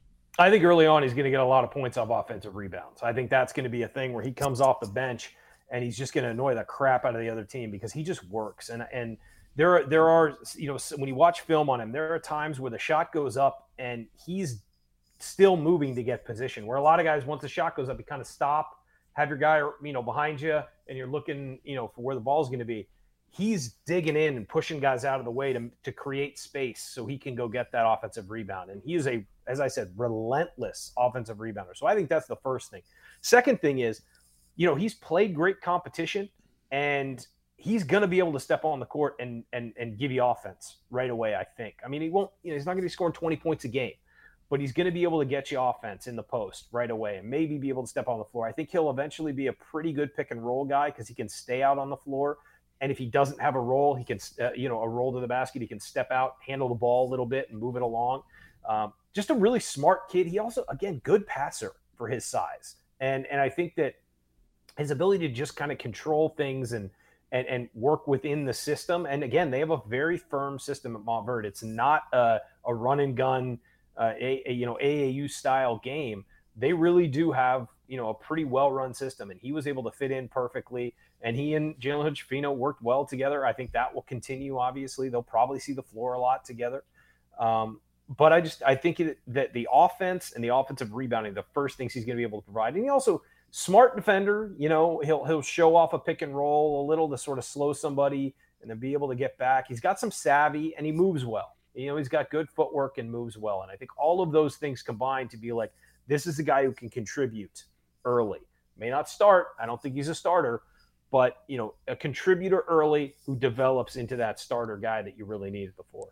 I think early on he's going to get a lot of points off offensive rebounds. I think that's going to be a thing where he comes off the bench and he's just going to annoy the crap out of the other team because he just works. And and there are, there are, you know, when you watch film on him, there are times where the shot goes up and he's still moving to get position, where a lot of guys, once the shot goes up, you kind of stop, have your guy, you know, behind you, and you're looking, you know, for where the ball is going to be. he's digging in and pushing guys out of the way to, to create space so he can go get that offensive rebound. And he is a, as I said, relentless offensive rebounder. So I think that's the first thing. Second thing is, you know, he's played great competition, and he's going to be able to step on the court and and and give you offense right away, I think. I mean, he won't, you know, he's not going to be scoring twenty points a game, but he's going to be able to get you offense in the post right away and maybe be able to step on the floor. I think he'll eventually be a pretty good pick and roll guy because he can stay out on the floor. And if he doesn't have a role, he can, uh, you know, a roll to the basket, he can step out, handle the ball a little bit and move it along. Um, just a really smart kid. He also, again, good passer for his size. And, and I think that his ability to just kind of control things and, and, and work within the system. And again, they have a very firm system at Montverde. It's not a, a run and gun, uh, a, a, you know, A A U style game. They really do have, you know, a pretty well-run system, and he was able to fit in perfectly. And he and Jalen Hood-Schifino worked well together. I think that will continue. Obviously, they'll probably see the floor a lot together. Um, but I just, I think it, that the offense and the offensive rebounding, the first things he's going to be able to provide. And he also smart defender, you know, he'll, he'll show off a pick and roll a little to sort of slow somebody and then be able to get back. He's got some savvy and he moves well. You know, he's got good footwork and moves well. And I think all of those things combined to be like, this is a guy who can contribute early. May not start. I don't think he's a starter, but, you know, a contributor early who develops into that starter guy that you really needed before.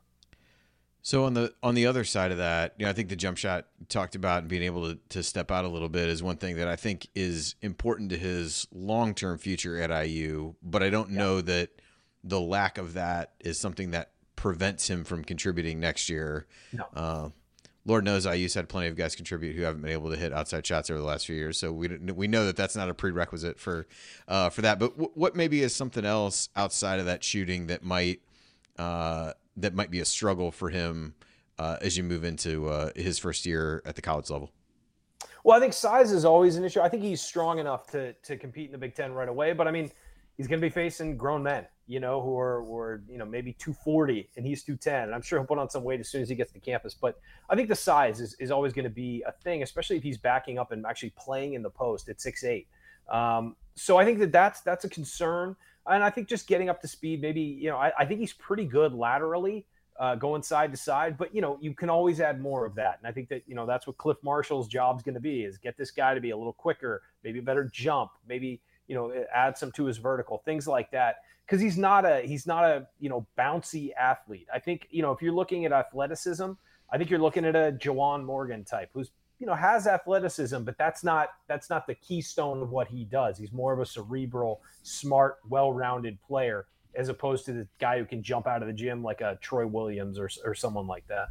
So on the on the other side of that, you know, I think the jump shot talked about and being able to, to step out a little bit is one thing that I think is important to his long-term future at I U, but I don't yeah. know that the lack of that is something that prevents him from contributing next year. No. Uh, Lord knows I U's had plenty of guys contribute who haven't been able to hit outside shots over the last few years. So we we know that that's not a prerequisite for uh, for that. But w- what maybe is something else outside of that shooting that might uh, that might be a struggle for him uh, as you move into uh, his first year at the college level? Well, I think size is always an issue. I think he's strong enough to to compete in the Big Ten right away. But I mean, he's going to be facing grown men, you know, who are, who are, you know, maybe two forty and he's two ten. And I'm sure he'll put on some weight as soon as he gets to campus. But I think the size is, is always going to be a thing, especially if he's backing up and actually playing in the post at six eight. Um, so I think that that's, that's a concern. And I think just getting up to speed, maybe, you know, I, I think he's pretty good laterally, uh, going side to side. But, you know, you can always add more of that. And I think that, you know, that's what Cliff Marshall's job's going to be, is get this guy to be a little quicker, maybe a better jump, maybe, you know, add some to his vertical, things like that. Because he's not a he's not a you know bouncy athlete. I think, you know, if you're looking at athleticism, I think you're looking at a Juwan Morgan type who's, you know, has athleticism, but that's not that's not the keystone of what he does. He's more of a cerebral, smart, well-rounded player, as opposed to the guy who can jump out of the gym like a Troy Williams or or someone like that.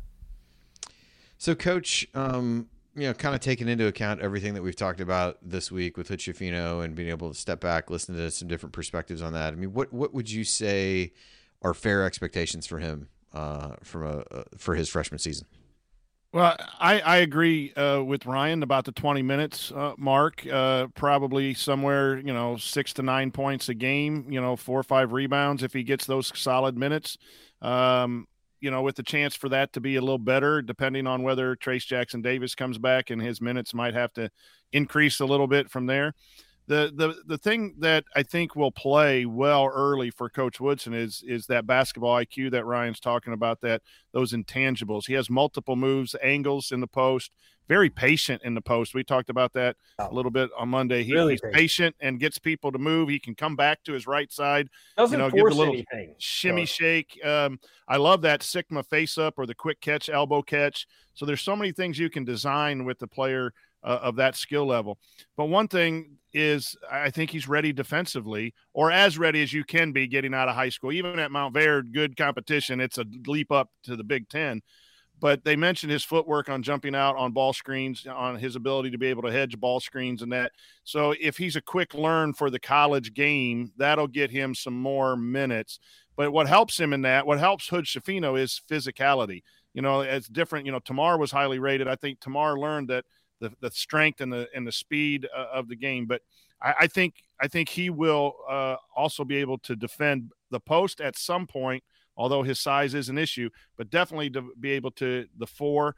So, Coach, um, you know, kind of taking into account everything that we've talked about this week with Hood-Schifino and being able to step back, listen to some different perspectives on that. I mean, what what would you say are fair expectations for him uh, from a uh, for his freshman season? Well, I, I agree uh, with Ryan about the twenty minutes uh, mark, uh, probably somewhere, you know, six to nine points a game, you know, four or five rebounds if he gets those solid minutes. Um, you know, with the chance for that to be a little better, depending on whether Trace Jackson Davis comes back and his minutes might have to increase a little bit from there. The the the thing that I think will play well early for Coach Woodson is is that basketball I Q that Ryan's talking about, that those intangibles. He has multiple moves, angles in the post, very patient in the post. We talked about that a little bit on Monday. He, really he's patient. patient and gets people to move. He can come back to his right side. Doesn't you know, force give a little anything. Shimmy shake. Um, I love that Sigma face up or the quick catch, elbow catch. So there's so many things you can design with the player uh, of that skill level. But one thing is, I think he's ready defensively, or as ready as you can be getting out of high school. Even at Montverde, good competition, it's a leap up to the Big Ten. But they mentioned his footwork on jumping out on ball screens, on his ability to be able to hedge ball screens and that. So if he's a quick learn for the college game, that'll get him some more minutes. But what helps him in that, what helps Hood-Schifino is physicality. You know, it's different. You know, Tamar was highly rated. I think Tamar learned that the, the strength and the and the speed uh, of the game. But I, I think I think he will uh, also be able to defend the post at some point, although his size is an issue, but definitely to be able to the four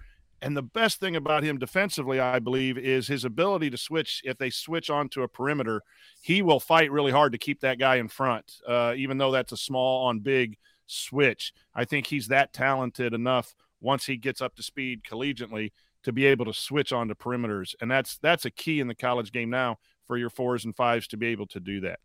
And the best thing about him defensively, I believe, is his ability to switch. If they switch onto a perimeter, he will fight really hard to keep that guy in front, uh, even though that's a small on big switch. I think he's that talented enough once he gets up to speed collegiately to be able to switch onto perimeters. And that's that's a key in the college game now for your fours and fives to be able to do that.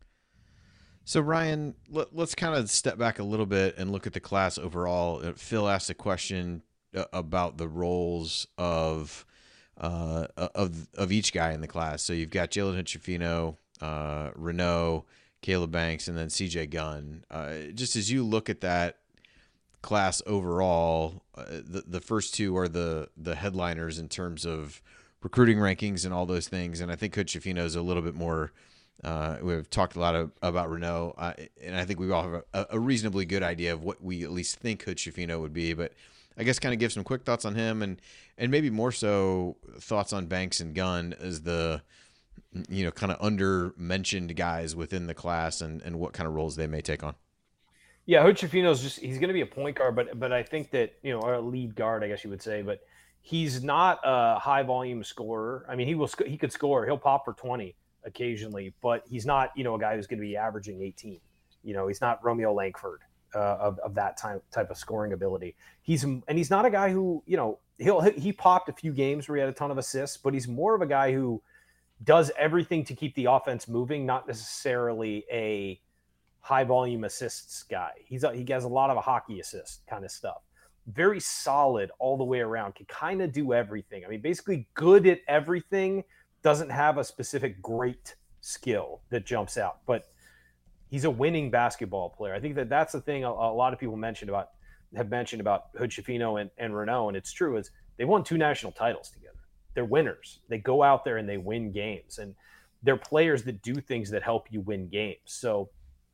So, Ryan, let, let's kind of step back a little bit and look at the class overall. Phil asked a question about the roles of uh, of of each guy in the class. So you've got Jalen Hood-Schifino, uh, Renaud, Caleb Banks, and then C J Gunn. Uh, just as you look at that class overall, uh, the the first two are the the headliners in terms of recruiting rankings and all those things. And I think Hood-Schifino is a little bit more. Uh, we've talked a lot of, about Renaud, uh, and I think we all have a, a reasonably good idea of what we at least think Hood-Schifino would be. But I guess kind of give some quick thoughts on him, and and maybe more so thoughts on Banks and Gunn as the, you know, kind of under-mentioned guys within the class, and, and what kind of roles they may take on. Yeah, Hood-Schifino's just, he's going to be a point guard, but but I think that, you know, or a lead guard, I guess you would say, but he's not a high-volume scorer. I mean, he will he could score. He'll pop for twenty occasionally, but he's not, you know, a guy who's going to be averaging eighteen. You know, he's not Romeo Langford. Uh, of, of that type type of scoring ability. He's and he's not a guy who, you know, he'll he popped a few games where he had a ton of assists, but he's more of a guy who does everything to keep the offense moving, not necessarily a high volume assists guy. He's a, he has a lot of a hockey assist kind of stuff. Very solid all the way around, can kind of do everything. I mean, basically good at everything, doesn't have a specific great skill that jumps out, but he's a winning basketball player. I think that that's the thing a, a lot of people mentioned about have mentioned about Hood-Schifino and, and Renaud, and it's true, is they won two national titles together. They're winners. They go out there and they win games, and they're players that do things that help you win games. So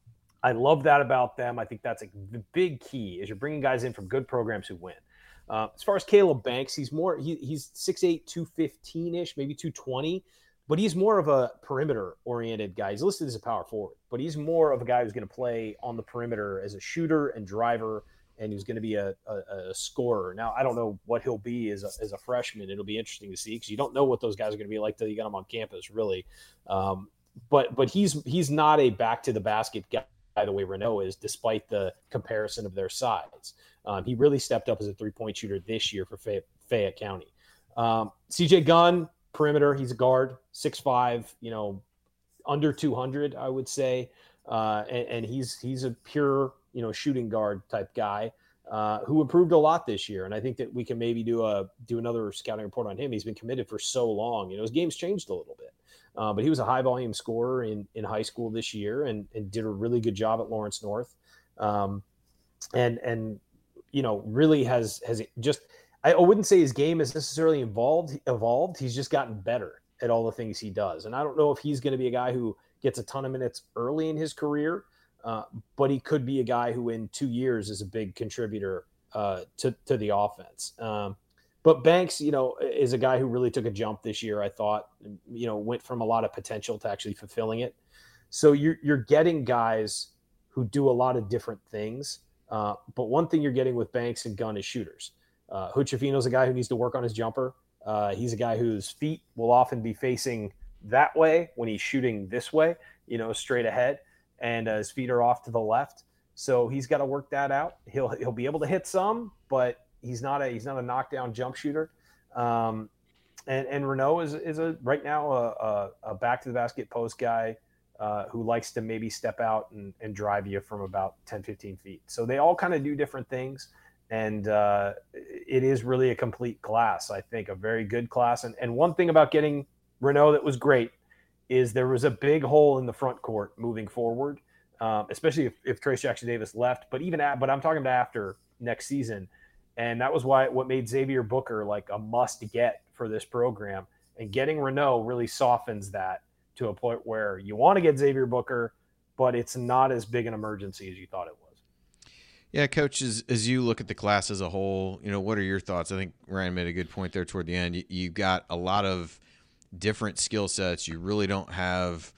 I love that about them. I think that's a, the big key is you're bringing guys in from good programs who win. Uh, as far as Caleb Banks, he's more he, he's six eight, two fifteen-ish, maybe two twenty. But he's more of a perimeter-oriented guy. He's listed as a power forward, but he's more of a guy who's going to play on the perimeter as a shooter and driver, and he's going to be a, a, a scorer. Now, I don't know what he'll be as a, as a freshman. It'll be interesting to see because you don't know what those guys are going to be like till you get them on campus, really. Um, but but he's he's not a back-to-the-basket guy the way Renaud is, despite the comparison of their size. Um, he really stepped up as a three-point shooter this year for Fay- Fayette County. Um, C J Gunn, perimeter, he's a guard, six five, you know, under two hundred, I would say. Uh, and, and he's he's a pure, you know, shooting guard type guy uh, who improved a lot this year. And I think that we can maybe do a do another scouting report on him. He's been committed for so long. You know, his game's changed a little bit. Uh, but he was a high-volume scorer in, in high school this year and, and did a really good job at Lawrence North. Um, and, and you know, really has has just – I wouldn't say his game is necessarily involved, evolved. He's just gotten better at all the things he does. And I don't know if he's going to be a guy who gets a ton of minutes early in his career, uh, but he could be a guy who in two years is a big contributor uh, to, to the offense. Um, but Banks, you know, is a guy who really took a jump this year, I thought, you know, went from a lot of potential to actually fulfilling it. So you're, you're getting guys who do a lot of different things. Uh, but one thing you're getting with Banks and Gunn is shooters. Uh, Hood-Schifino is a guy who needs to work on his jumper. Uh, he's a guy whose feet will often be facing that way when he's shooting this way, you know, straight ahead, and uh, his feet are off to the left. So he's got to work that out. He'll he'll be able to hit some, but he's not a he's not a knockdown jump shooter. Um, and and Renaud is is a right now a, a, a back to the basket post guy uh, who likes to maybe step out and, and drive you from about ten, fifteen feet. So they all kind of do different things. And uh, it is really a complete class, I think, a very good class. And, and one thing about getting Renaud that was great is there was a big hole in the front court moving forward, um, especially if, if Trace Jackson Davis left. But even at, but I'm talking about after next season. And that was why what made Xavier Booker like a must get for this program. And getting Renaud really softens that to a point where you want to get Xavier Booker, but it's not as big an emergency as you thought it was. Yeah, Coach, as, as you look at the class as a whole, you know, what are your thoughts? I think Ryan made a good point there toward the end. You, you got a lot of different skill sets. You really don't have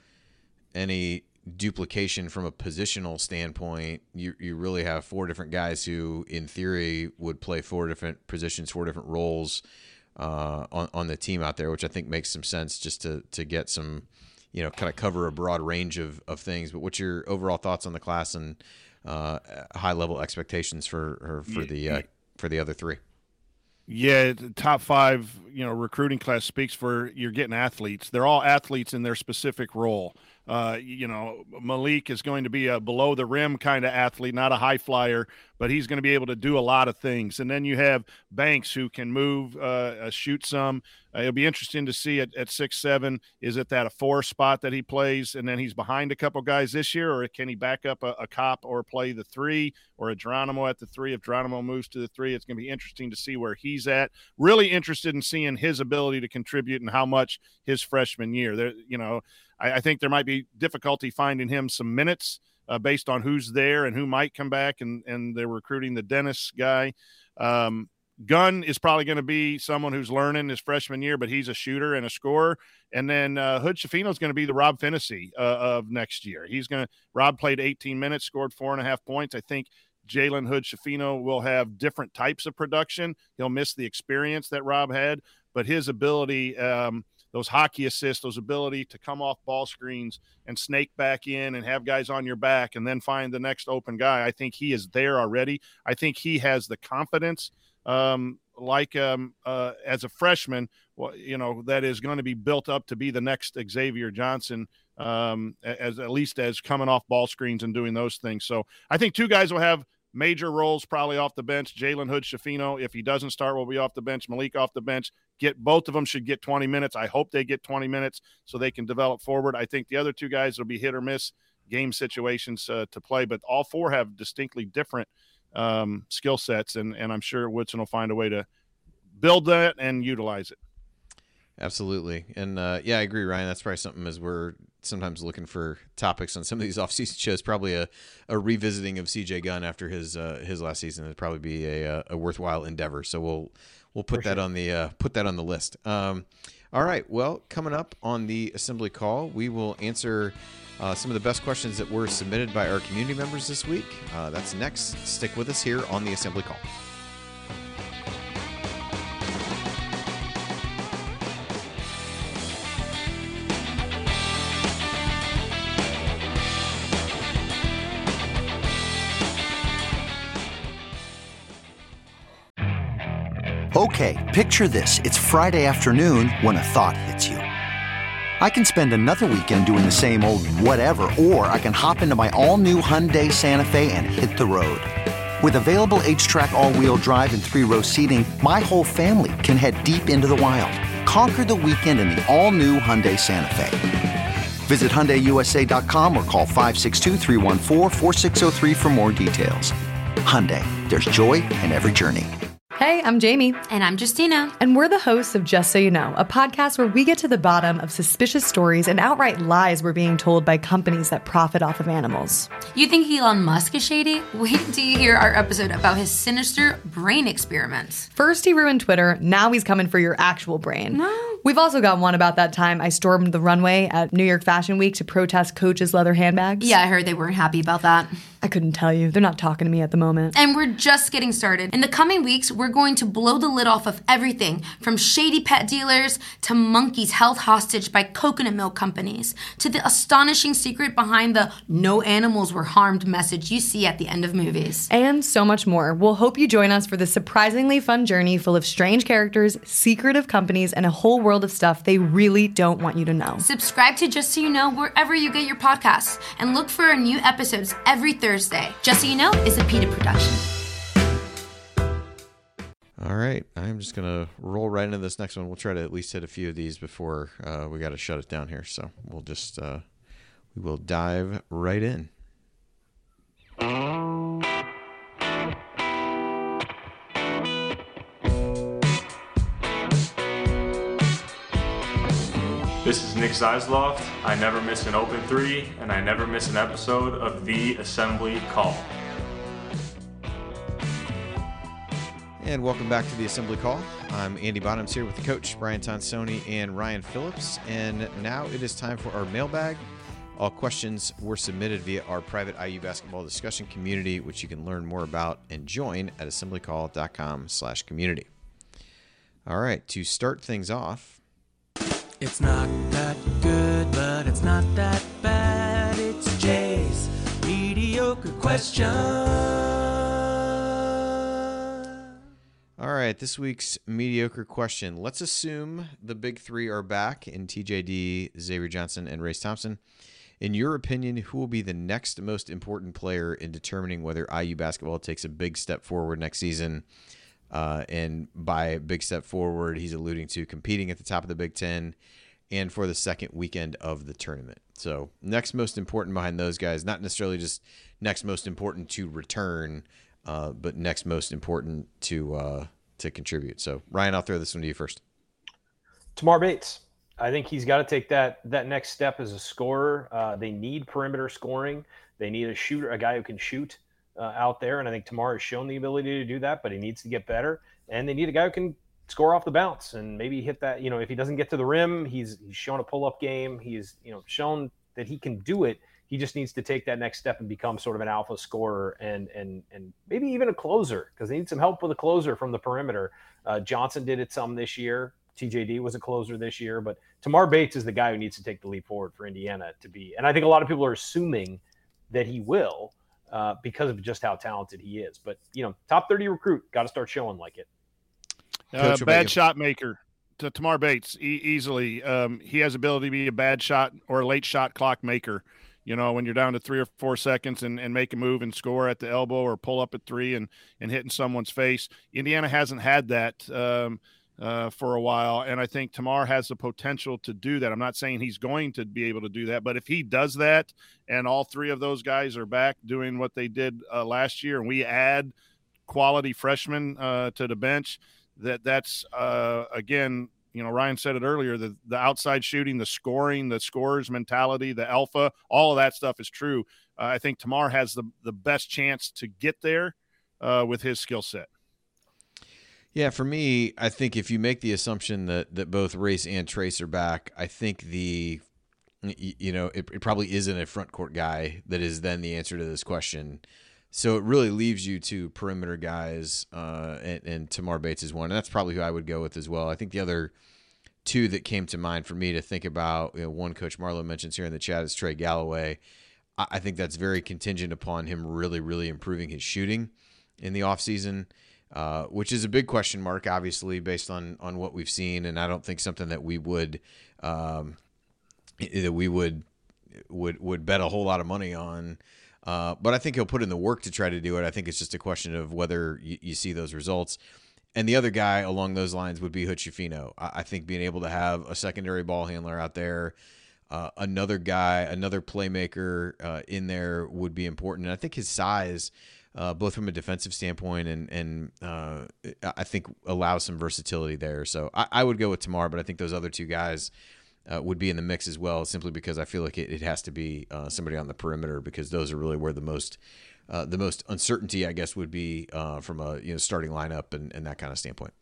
any duplication from a positional standpoint. You you really have four different guys who, in theory, would play four different positions, four different roles uh, on on the team out there, which I think makes some sense just to to get some, you know, kind of cover a broad range of, of things. But what's your overall thoughts on the class and uh, high level expectations for for the uh, for the other three? Yeah, the top five, you know, recruiting class speaks for you're getting athletes. They're all athletes in their specific role. Uh, you know, Malik is going to be a below the rim kind of athlete, not a high flyer, but he's going to be able to do a lot of things. And then you have Banks, who can move, uh, shoot some. Uh, it'll be interesting to see at, at six seven, is it that a four spot that he plays, and then he's behind a couple guys this year, or can he back up a, a Cop or play the three, or a Geronimo at the three? If Geronimo moves to the three, it's going to be interesting to see where he's at. Really interested in seeing his ability to contribute and how much his freshman year. There, you know, I, I think there might be difficulty finding him some minutes uh, based on who's there and who might come back, and, and they're recruiting the Dennis guy. Um, Gunn is probably going to be someone who's learning his freshman year, but he's a shooter and a scorer. And then uh, Hood Schifino is going to be the Rob Finney uh, of next year. He's going to – Rob played eighteen minutes, scored four and a half points. I think Jalen Hood Schifino will have different types of production. He'll miss the experience that Rob had, but his ability um, – those hockey assists, those ability to come off ball screens and snake back in and have guys on your back and then find the next open guy. I think he is there already. I think he has the confidence, um, like um, uh, as a freshman, well, you know, that is going to be built up to be the next Xavier Johnson, um, as at least as coming off ball screens and doing those things. So I think two guys will have major roles probably off the bench. Jalen Hood Schifino, if he doesn't start, will be off the bench. Malik off the bench. Get both of them should get twenty minutes. I hope they get twenty minutes so they can develop forward. I think the other two guys will be hit or miss game situations uh, to play, but all four have distinctly different um, skill sets, and, and I'm sure Woodson will find a way to build that and utilize it. Absolutely. And uh, yeah, I agree, Ryan. That's probably something as we're sometimes looking for topics on some of these off-season shows. Probably a, a revisiting of C J Gunn after his uh, his last season would probably be a, a worthwhile endeavor. So we'll we'll put for that sure. on the uh, put that on the list. Um, all right. Well, coming up on the assembly call, we will answer uh, some of the best questions that were submitted by our community members this week. Uh, that's next. Stick with us here on the assembly call. Okay, picture this. It's Friday afternoon when a thought hits you. I can spend another weekend doing the same old whatever, or I can hop into my all-new Hyundai Santa Fe and hit the road. With available H-Track all-wheel drive and three-row seating, my whole family can head deep into the wild. Conquer the weekend in the all-new Hyundai Santa Fe. Visit Hyundai U S A dot com or call five six two, three one four, four six zero three for more details. Hyundai, there's joy in every journey. Hey, I'm Jamie. And I'm Justina. And we're the hosts of Just So You Know, a podcast where we get to the bottom of suspicious stories and outright lies we're being told by companies that profit off of animals. You think Elon Musk is shady? Wait until you hear our episode about his sinister brain experiments. First he ruined Twitter, now he's coming for your actual brain. No. We've also got one about that time I stormed the runway at New York Fashion Week to protest Coach's leather handbags. Yeah, I heard they weren't happy about that. I couldn't tell you. They're not talking to me at the moment. And we're just getting started. In the coming weeks, we're going to blow the lid off of everything from shady pet dealers to monkeys held hostage by coconut milk companies to the astonishing secret behind the no animals were harmed message you see at the end of movies. And so much more. We'll hope you join us for this surprisingly fun journey full of strange characters, secretive companies, and a whole world of stuff they really don't want you to know. Subscribe to Just So You Know wherever you get your podcasts and look for our new episodes every Thursday. Just So You Know is a PETA production. All right, I'm just going to roll right into this next one. We'll try to at least hit a few of these before uh, we got to shut it down here. So we'll just, uh, we will dive right in. This is Nick Zeisloft. I never miss an open three, and I never miss an episode of The Assembly Call. And welcome back to The Assembly Call. I'm Andy Bottoms here with the coach, Brian Tonsoni and Ryan Phillips. And now it is time for our mailbag. All questions were submitted via our private I U basketball discussion community, which you can learn more about and join at assemblycall dot com slash community. All right, to start things off. It's not that good, but it's not that bad. It's Jay's mediocre question. All right, this week's mediocre question. Let's assume the big three are back in T J D, Xavier Johnson, and Race Thompson. In your opinion, who will be the next most important player in determining whether I U basketball takes a big step forward next season? Uh, and by a big step forward, he's alluding to competing at the top of the Big Ten and for the second weekend of the tournament. So next most important behind those guys, not necessarily just next most important to return, uh, but next most important to uh, to contribute. So, Ryan, I'll throw this one to you first. Tamar Bates. I think he's got to take that that next step as a scorer. Uh, they need perimeter scoring. They need a shooter, a guy who can shoot uh, out there. And I think Tamar has shown the ability to do that, but he needs to get better. And they need a guy who can score off the bounce and maybe hit that. You know, if he doesn't get to the rim, he's he's shown a pull-up game. He's, you know, shown that he can do it. He just needs to take that next step and become sort of an alpha scorer and and and maybe even a closer, because they need some help with a closer from the perimeter. Uh, Johnson did it some this year. T J D was a closer this year, but Tamar Bates is the guy who needs to take the leap forward for Indiana to be. And I think a lot of people are assuming that he will uh, because of just how talented he is. But, you know, top thirty recruit, got to start showing like it. Uh, bad shot maker to Tamar Bates e- easily. Um, he has ability to be a bad shot or a late shot clock maker. You know, when you're down to three or four seconds and, and make a move and score at the elbow or pull up at three and, and hitting someone's face. Indiana hasn't had that um, uh, for a while, and I think Tamar has the potential to do that. I'm not saying he's going to be able to do that, but if he does that and all three of those guys are back doing what they did uh, last year and we add quality freshmen uh, to the bench, that that's, uh, again, you know, Ryan said it earlier, the, the outside shooting, the scoring, the scorer's mentality, the alpha, all of that stuff is true. Uh, I think Tamar has the, the best chance to get there uh, with his skill set. Yeah, for me, I think if you make the assumption that, that both Race and Trace are back, I think the, you know, it, it probably isn't a front court guy that is then the answer to this question. So it really leaves you to perimeter guys, uh, and, and Tamar Bates is one. And that's probably who I would go with as well. I think the other two that came to mind for me to think about, you know, one Coach Marlowe mentions here in the chat is Trey Galloway. I, I think that's very contingent upon him really, really improving his shooting in the offseason, uh, which is a big question mark, obviously, based on on what we've seen. And I don't think something that we would um, that we would would would bet a whole lot of money on. Uh, but I think he'll put in the work to try to do it. I think it's just a question of whether you, you see those results. And the other guy along those lines would be Hood-Schifino. I, I think being able to have a secondary ball handler out there, uh, another guy, another playmaker uh, in there would be important. And I think his size, uh, both from a defensive standpoint and, and uh, I think allows some versatility there. So I, I would go with Tamar, but I think those other two guys Uh, would be in the mix as well, simply because I feel like it, it has to be uh, somebody on the perimeter, because those are really where the most uh, the most uncertainty, I guess, would be uh, from a you know starting lineup and, and that kind of standpoint.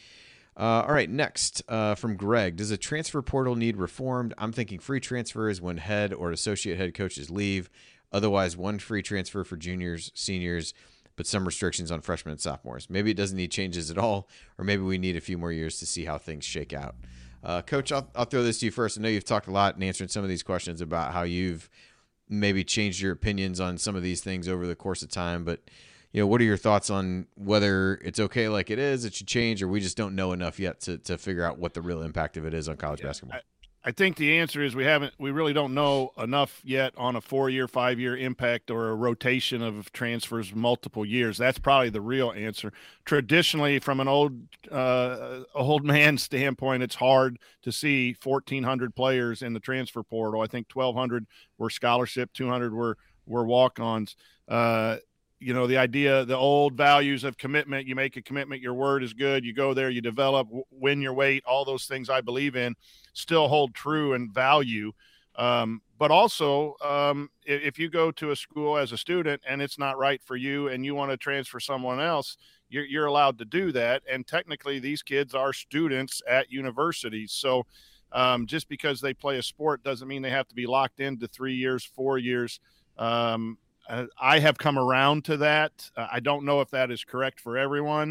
Uh, all right, next uh, from Greg, does a transfer portal need reformed? I'm thinking free transfers when head or associate head coaches leave. Otherwise, one free transfer for juniors, seniors, but some restrictions on freshmen and sophomores. Maybe it doesn't need changes at all, or maybe we need a few more years to see how things shake out. Uh, Coach, I'll, I'll throw this to you first. I know you've talked a lot in answering some of these questions about how you've maybe changed your opinions on some of these things over the course of time, but you know, what are your thoughts on whether it's okay like it is, it should change, or we just don't know enough yet to, to figure out what the real impact of it is on college yeah, basketball? I, I think the answer is we haven't, we really don't know enough yet on a four-year, five-year impact or a rotation of transfers multiple years. That's probably the real answer. Traditionally, from an old uh, old man standpoint, it's hard to see fourteen hundred players in the transfer portal. I think twelve hundred were scholarship, two hundred were were walk-ons. Uh, you know, the idea, the old values of commitment, you make a commitment, your word is good, you go there, you develop, win your weight, all those things I believe in still hold true and value. Um, but also, um, if, if you go to a school as a student and it's not right for you and you want to transfer someone else, you're, you're allowed to do that. And technically these kids are students at universities. So um, just because they play a sport doesn't mean they have to be locked into three years, four years. Um, I have come around to that. Uh, I don't know if that is correct for everyone.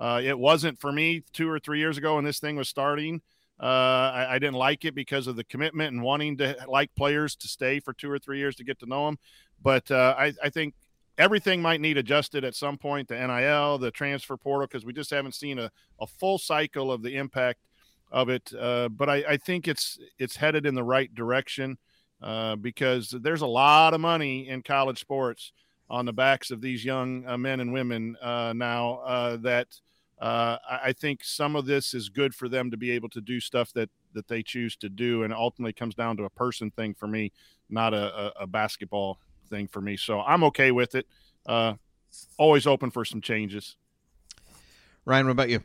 Uh, it wasn't for me two or three years ago when this thing was starting. Uh, I, I didn't like it because of the commitment and wanting to like players to stay for two or three years to get to know them. But uh, I, I think everything might need adjusted at some point, the N I L, the transfer portal, because we just haven't seen a, a full cycle of the impact of it. Uh, but I, I think it's it's headed in the right direction uh, because there's a lot of money in college sports on the backs of these young uh, men and women uh, now uh, that uh, I think some of this is good for them to be able to do stuff that, that they choose to do, and ultimately comes down to a person thing for me, not a, a, a basketball thing for me. So I'm okay with it. Uh, always open for some changes. Ryan, what about you?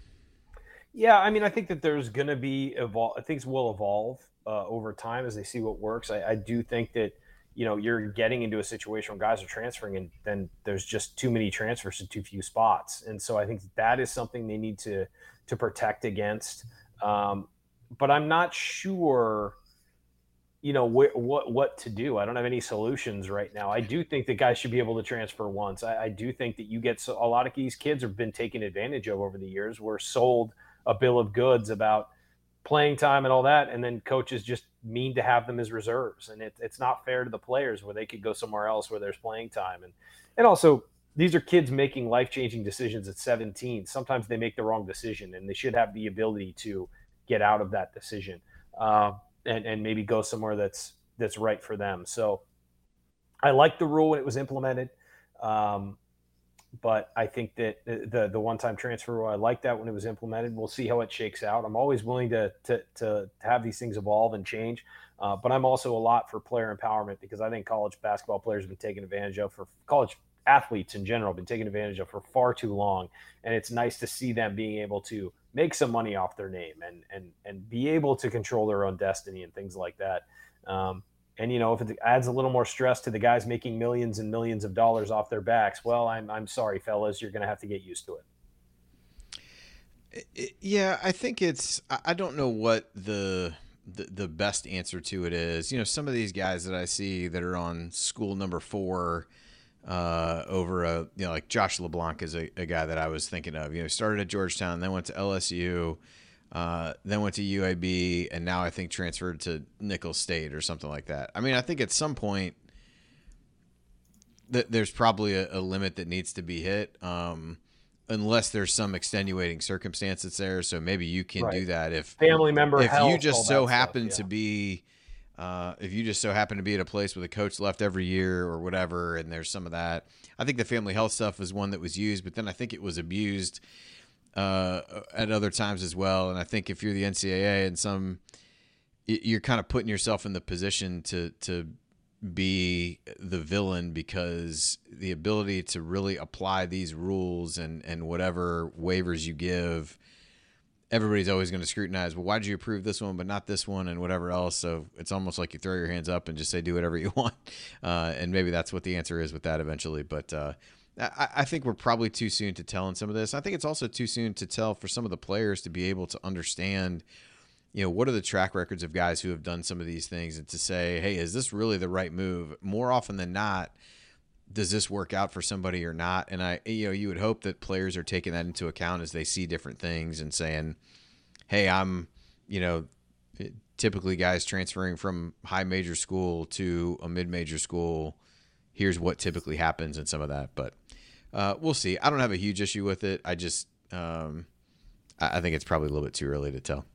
Yeah, I mean, I think that there's going to be evol- things will evolve uh, over time as they see what works. I, I do think that, you know, you're getting into a situation where guys are transferring and then there's just too many transfers to too few spots. And so I think that is something they need to to protect against. Um, but I'm not sure, you know, wh- what what to do. I don't have any solutions right now. I do think that guys should be able to transfer once. I, I do think that you get so, a lot of these kids have been taken advantage of over the years. We're sold a bill of goods about playing time and all that, and then coaches just mean to have them as reserves, and it, it's not fair to the players where they could go somewhere else where there's playing time. And and also, these are kids making life-changing decisions at seventeen. Sometimes they make the wrong decision, and they should have the ability to get out of that decision uh, and and maybe go somewhere that's that's right for them. So I like the rule when it was implemented. Um, But I think that the the one-time transfer rule, I like that when it was implemented. We'll see how it shakes out. I'm always willing to to to have these things evolve and change, uh, but I'm also a lot for player empowerment because I think college basketball players have been taken advantage of, for college athletes in general, have been taken advantage of for far too long. And it's nice to see them being able to make some money off their name and and and be able to control their own destiny and things like that. Um, And, you know, if it adds a little more stress to the guys making millions and millions of dollars off their backs, well, I'm I'm sorry, fellas, you're going to have to get used to it. Yeah, I think it's – I don't know what the, the the best answer to it is. You know, some of these guys that I see that are on school number four uh, over a – you know, like Josh LeBlanc is a, a guy that I was thinking of. You know, started at Georgetown, then went to L S U – Uh, then went to U A B, and now I think transferred to Nicholls State or something like that. I mean, I think at some point th- there's probably a, a limit that needs to be hit, um, unless there's some extenuating circumstance that's there. So maybe you can Right. do that if Family member if health, you just all so that happen stuff, yeah. to be uh, if you just so happen to be at a place where the coach left every year or whatever, and there's some of that. I think the family health stuff was one that was used, but then I think it was abused Uh, at other times as well. And I think if you're the N C double A and some, you're kind of putting yourself in the position to to be the villain, because the ability to really apply these rules and, and whatever waivers you give, everybody's always going to scrutinize, well, why did you approve this one but not this one and whatever else? So it's almost like you throw your hands up and just say do whatever you want. Uh, and maybe that's what the answer is with that eventually. But uh, I, I think we're probably too soon to tell in some of this. I think it's also too soon to tell for some of the players to be able to understand, you know, what are the track records of guys who have done some of these things, and to say, hey, is this really the right move? More often than not, does this work out for somebody or not? And I, you know, you would hope that players are taking that into account as they see different things and saying, hey, I'm, you know, typically guys transferring from high major school to a mid-major school, here's what typically happens and some of that. But uh, we'll see. I don't have a huge issue with it. I just, um, I think it's probably a little bit too early to tell.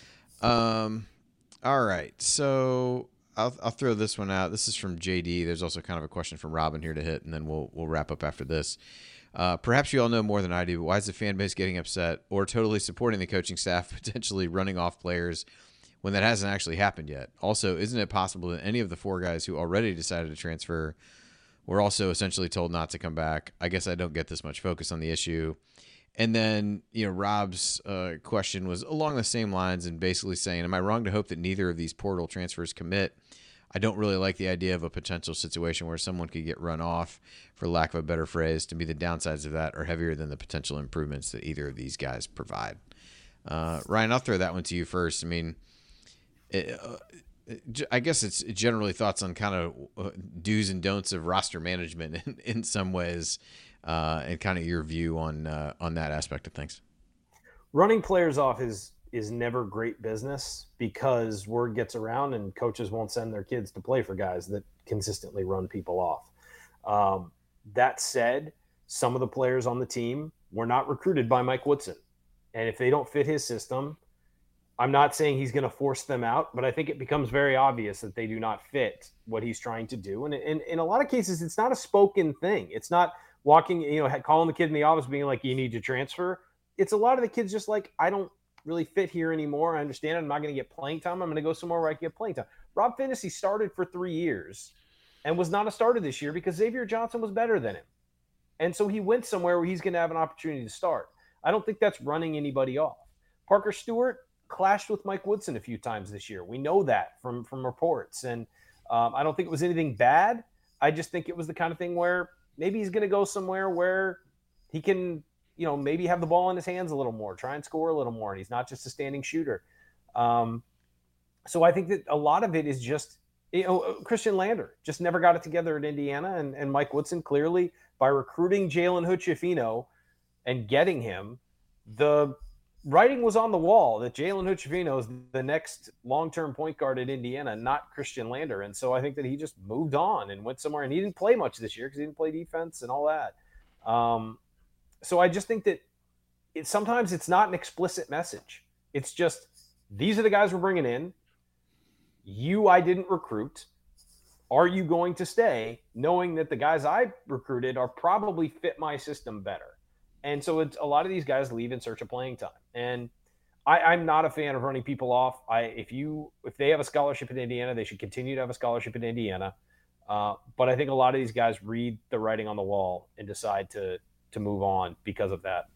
Um, all right. So I'll, I'll throw this one out. This is from J D. There's also kind of a question from Robin here to hit, and then we'll, we'll wrap up after this. Uh, perhaps you all know more than I do, but why is the fan base getting upset or totally supporting the coaching staff, potentially running off players when that hasn't actually happened yet? Also, isn't it possible that any of the four guys who already decided to transfer were also essentially told not to come back? I guess I don't get this much focus on the issue. And then, you know, Rob's uh, question was along the same lines and basically saying, am I wrong to hope that neither of these portal transfers commit? I don't really like the idea of a potential situation where someone could get run off, for lack of a better phrase. To me, the downsides of that are heavier than the potential improvements that either of these guys provide. Uh, Ryan, I'll throw that one to you first. I mean, it, uh, I guess it's generally thoughts on kind of do's and don'ts of roster management in, in some ways. uh, and kind of your view on uh, on that aspect of things. Running players off is is never great business because word gets around and coaches won't send their kids to play for guys that consistently run people off. Um, that said, some of the players on the team were not recruited by Mike Woodson. And if they don't fit his system, I'm not saying he's going to force them out, but I think it becomes very obvious that they do not fit what he's trying to do. And in, in a lot of cases, it's not a spoken thing. It's not walking, you know, calling the kid in the office being like, you need to transfer. It's a lot of the kids just like, I don't really fit here anymore. I understand I'm not going to get playing time. I'm going to go somewhere where I can get playing time. Rob Phinisee started for three years and was not a starter this year because Xavier Johnson was better than him. And so he went somewhere where he's going to have an opportunity to start. I don't think that's running anybody off. Parker Stewart clashed with Mike Woodson a few times this year. We know that from, from reports. And um, I don't think it was anything bad. I just think it was the kind of thing where maybe he's going to go somewhere where he can, you know, maybe have the ball in his hands a little more, try and score a little more. And he's not just a standing shooter. Um, so I think that a lot of it is just, you know, Christian Lander just never got it together at Indiana. And, and Mike Woodson clearly, by recruiting Jalen Hood-Schifino and getting him, the writing was on the wall that Jalen Hood-Schifino is the next long-term point guard at Indiana, not Christian Lander. And so I think that he just moved on and went somewhere. And he didn't play much this year because he didn't play defense and all that. Um, so I just think that it, sometimes it's not an explicit message. It's just, these are the guys we're bringing in. You, I didn't recruit. Are you going to stay, knowing that the guys I recruited are probably fit my system better? And so it's, a lot of these guys leave in search of playing time. And I, I'm not a fan of running people off. I if you if they have a scholarship in Indiana, they should continue to have a scholarship in Indiana. Uh, but I think a lot of these guys read the writing on the wall and decide to to move on because of that.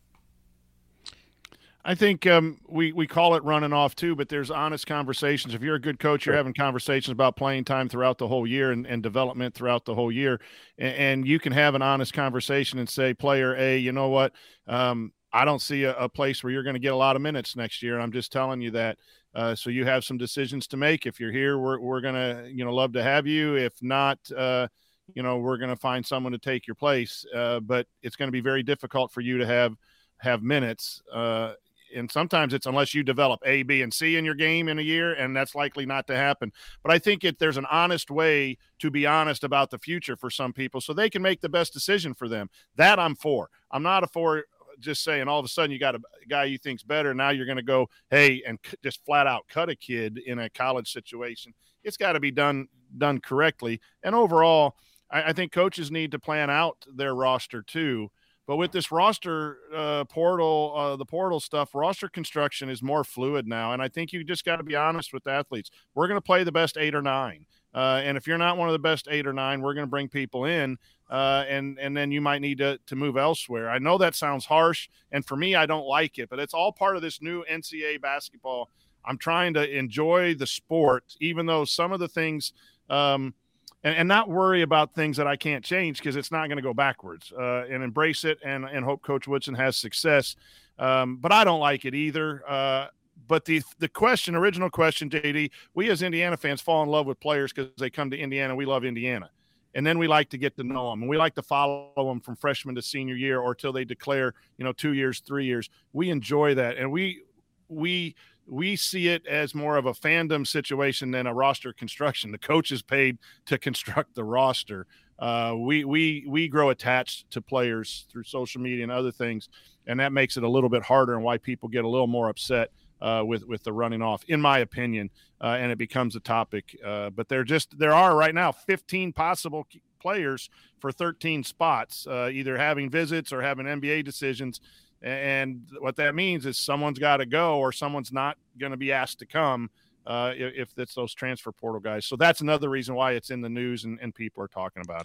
I think um, we, we call it running off too, but there's honest conversations. If you're a good coach, you're having conversations about playing time throughout the whole year and, and development throughout the whole year. And, and you can have an honest conversation and say, player A, you know what? Um, I don't see a, a place where you're going to get a lot of minutes next year. I'm just telling you that. Uh, so you have some decisions to make. If you're here, we're, we're going to, you know, love to have you. If not, uh, you know, we're going to find someone to take your place. Uh, but it's going to be very difficult for you to have, have minutes. Uh, And sometimes it's unless you develop A, B, and C in your game in a year, and that's likely not to happen. But I think it, there's an honest way to be honest about the future for some people so they can make the best decision for them. That I'm for. I'm not a for just saying all of a sudden you got a guy you think's better, now you're going to go, hey, and c- just flat out cut a kid in a college situation. It's got to be done done correctly. And overall, I, I think coaches need to plan out their roster too. But with this roster uh, portal, uh, the portal stuff, roster construction is more fluid now. And I think you just got to be honest with the athletes. We're going to play the best eight or nine. Uh, and if you're not one of the best eight or nine, we're going to bring people in. Uh, and, and then you might need to, to move elsewhere. I know that sounds harsh. And for me, I don't like it. But it's all part of this new N C double A basketball. I'm trying to enjoy the sport, even though some of the things um, – And, and not worry about things that I can't change because it's not going to go backwards uh, and embrace it and, and hope Coach Woodson has success. Um, but I don't like it either. Uh, but the the question, original question, J D, we as Indiana fans fall in love with players because they come to Indiana. We love Indiana. And then we like to get to know them. And we like to follow them from freshman to senior year or till they declare, you know, two years, three years. We enjoy that. And we we – we see it as more of a fandom situation than a roster construction. The coach is paid to construct the roster. Uh, we we we grow attached to players through social media and other things, and that makes it a little bit harder and why people get a little more upset uh, with with the running off, in my opinion, uh, and it becomes a topic. Uh, but there just there are right now fifteen possible players for thirteen spots, uh, either having visits or having N B A decisions. And what that means is someone's got to go or someone's not going to be asked to come uh, if, if it's those transfer portal guys. So that's another reason why it's in the news and, and people are talking about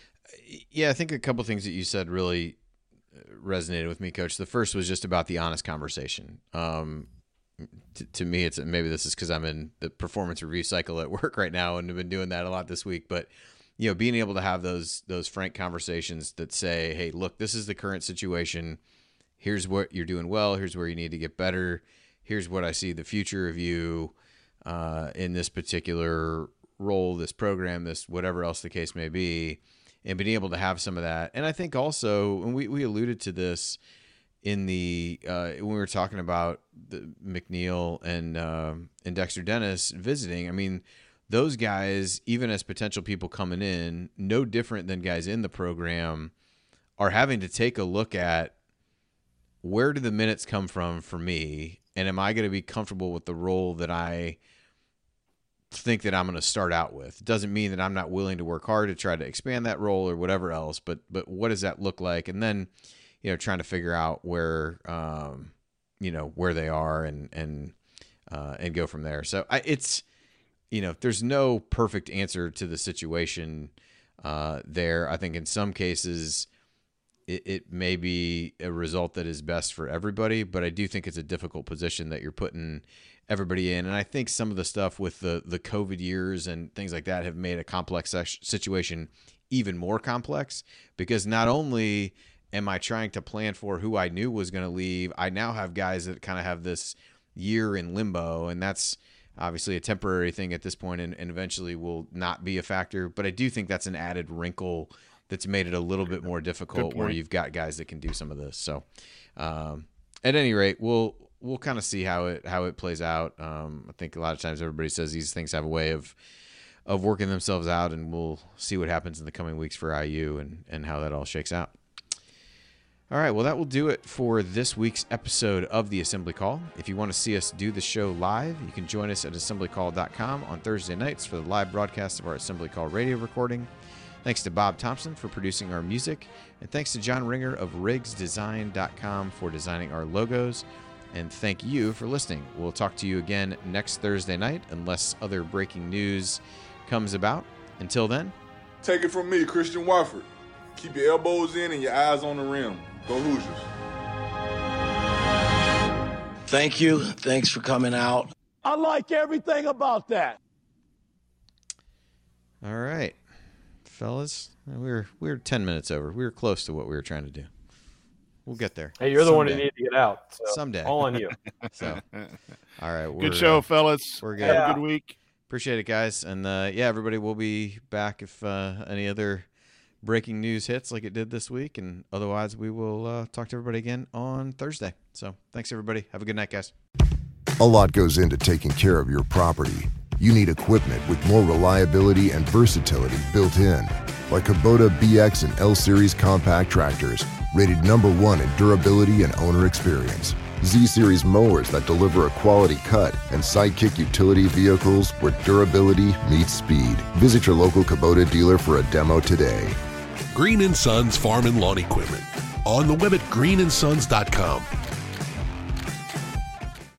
it. Yeah, I think a couple of things that you said really resonated with me, Coach. The first was just about the honest conversation. Um, t- to me, it's maybe this is because I'm in the performance review cycle at work right now and have been doing that a lot this week. But you know, being able to have those those frank conversations that say, "Hey, look, this is the current situation. Here's what you're doing well. Here's where you need to get better. Here's what I see the future of you uh, in this particular role, this program, this whatever else the case may be." and being able to have some of that. And I think also, and we, we alluded to this in the uh, when we were talking about the McNeil and uh, and Dexter Dennis visiting. I mean, those guys, even as potential people coming in, no different than guys in the program, are having to take a look at where do the minutes come from for me, and am I going to be comfortable with the role that I think that I'm going to start out with? It doesn't mean that I'm not willing to work hard to try to expand that role or whatever else, but but what does that look like? And then, you know, trying to figure out where, um, you know, where they are and and uh, and go from there. So I, it's, you know, there's no perfect answer to the situation uh, there. I think in some cases it, it may be a result that is best for everybody, but I do think it's a difficult position that you're putting everybody in. And I think some of the stuff with the, the COVID years and things like that have made a complex situation even more complex, because not only am I trying to plan for who I knew was going to leave, I now have guys that kind of have this year in limbo, and that's obviously a temporary thing at this point and, and eventually will not be a factor. But I do think that's an added wrinkle that's made it a little bit more difficult where you've got guys that can do some of this. So um, at any rate, we'll we'll kind of see how it how it plays out. Um, I think a lot of times everybody says these things have a way of of working themselves out, and we'll see what happens in the coming weeks for I U and, and how that all shakes out. All right, well, that will do it for this week's episode of The Assembly Call. If you want to see us do the show live, you can join us at assembly call dot com on Thursday nights for the live broadcast of our Assembly Call radio recording. Thanks to Bob Thompson for producing our music, and thanks to John Ringer of riggs design dot com for designing our logos. And thank you for listening. We'll talk to you again next Thursday night, unless other breaking news comes about. Until then, take it from me, Christian Wofford. Keep your elbows in and your eyes on the rim. Go Hoosiers. Thank you. Thanks for coming out. I like everything about that. All right, fellas. We were we were ten minutes over. We were close to what we were trying to do. We'll get there. Hey, you're the Someday. one who needed to get out. So Someday. All on you. So, all right. Good show, uh, fellas. We're good. Have Yeah. a good week. Appreciate it, guys. And uh, yeah, everybody will be back if uh, any other breaking news hits like it did this week. And otherwise, we will uh, talk to everybody again on Thursday. So thanks, everybody. Have a good night, guys. A lot goes into taking care of your property. You need equipment with more reliability and versatility built in. Like Kubota B X and L-Series compact tractors, rated number one in durability and owner experience. Z-Series mowers that deliver a quality cut, and Sidekick utility vehicles where durability meets speed. Visit your local Kubota dealer for a demo today. Green and Sons Farm and Lawn Equipment. On the web at green and sons dot com.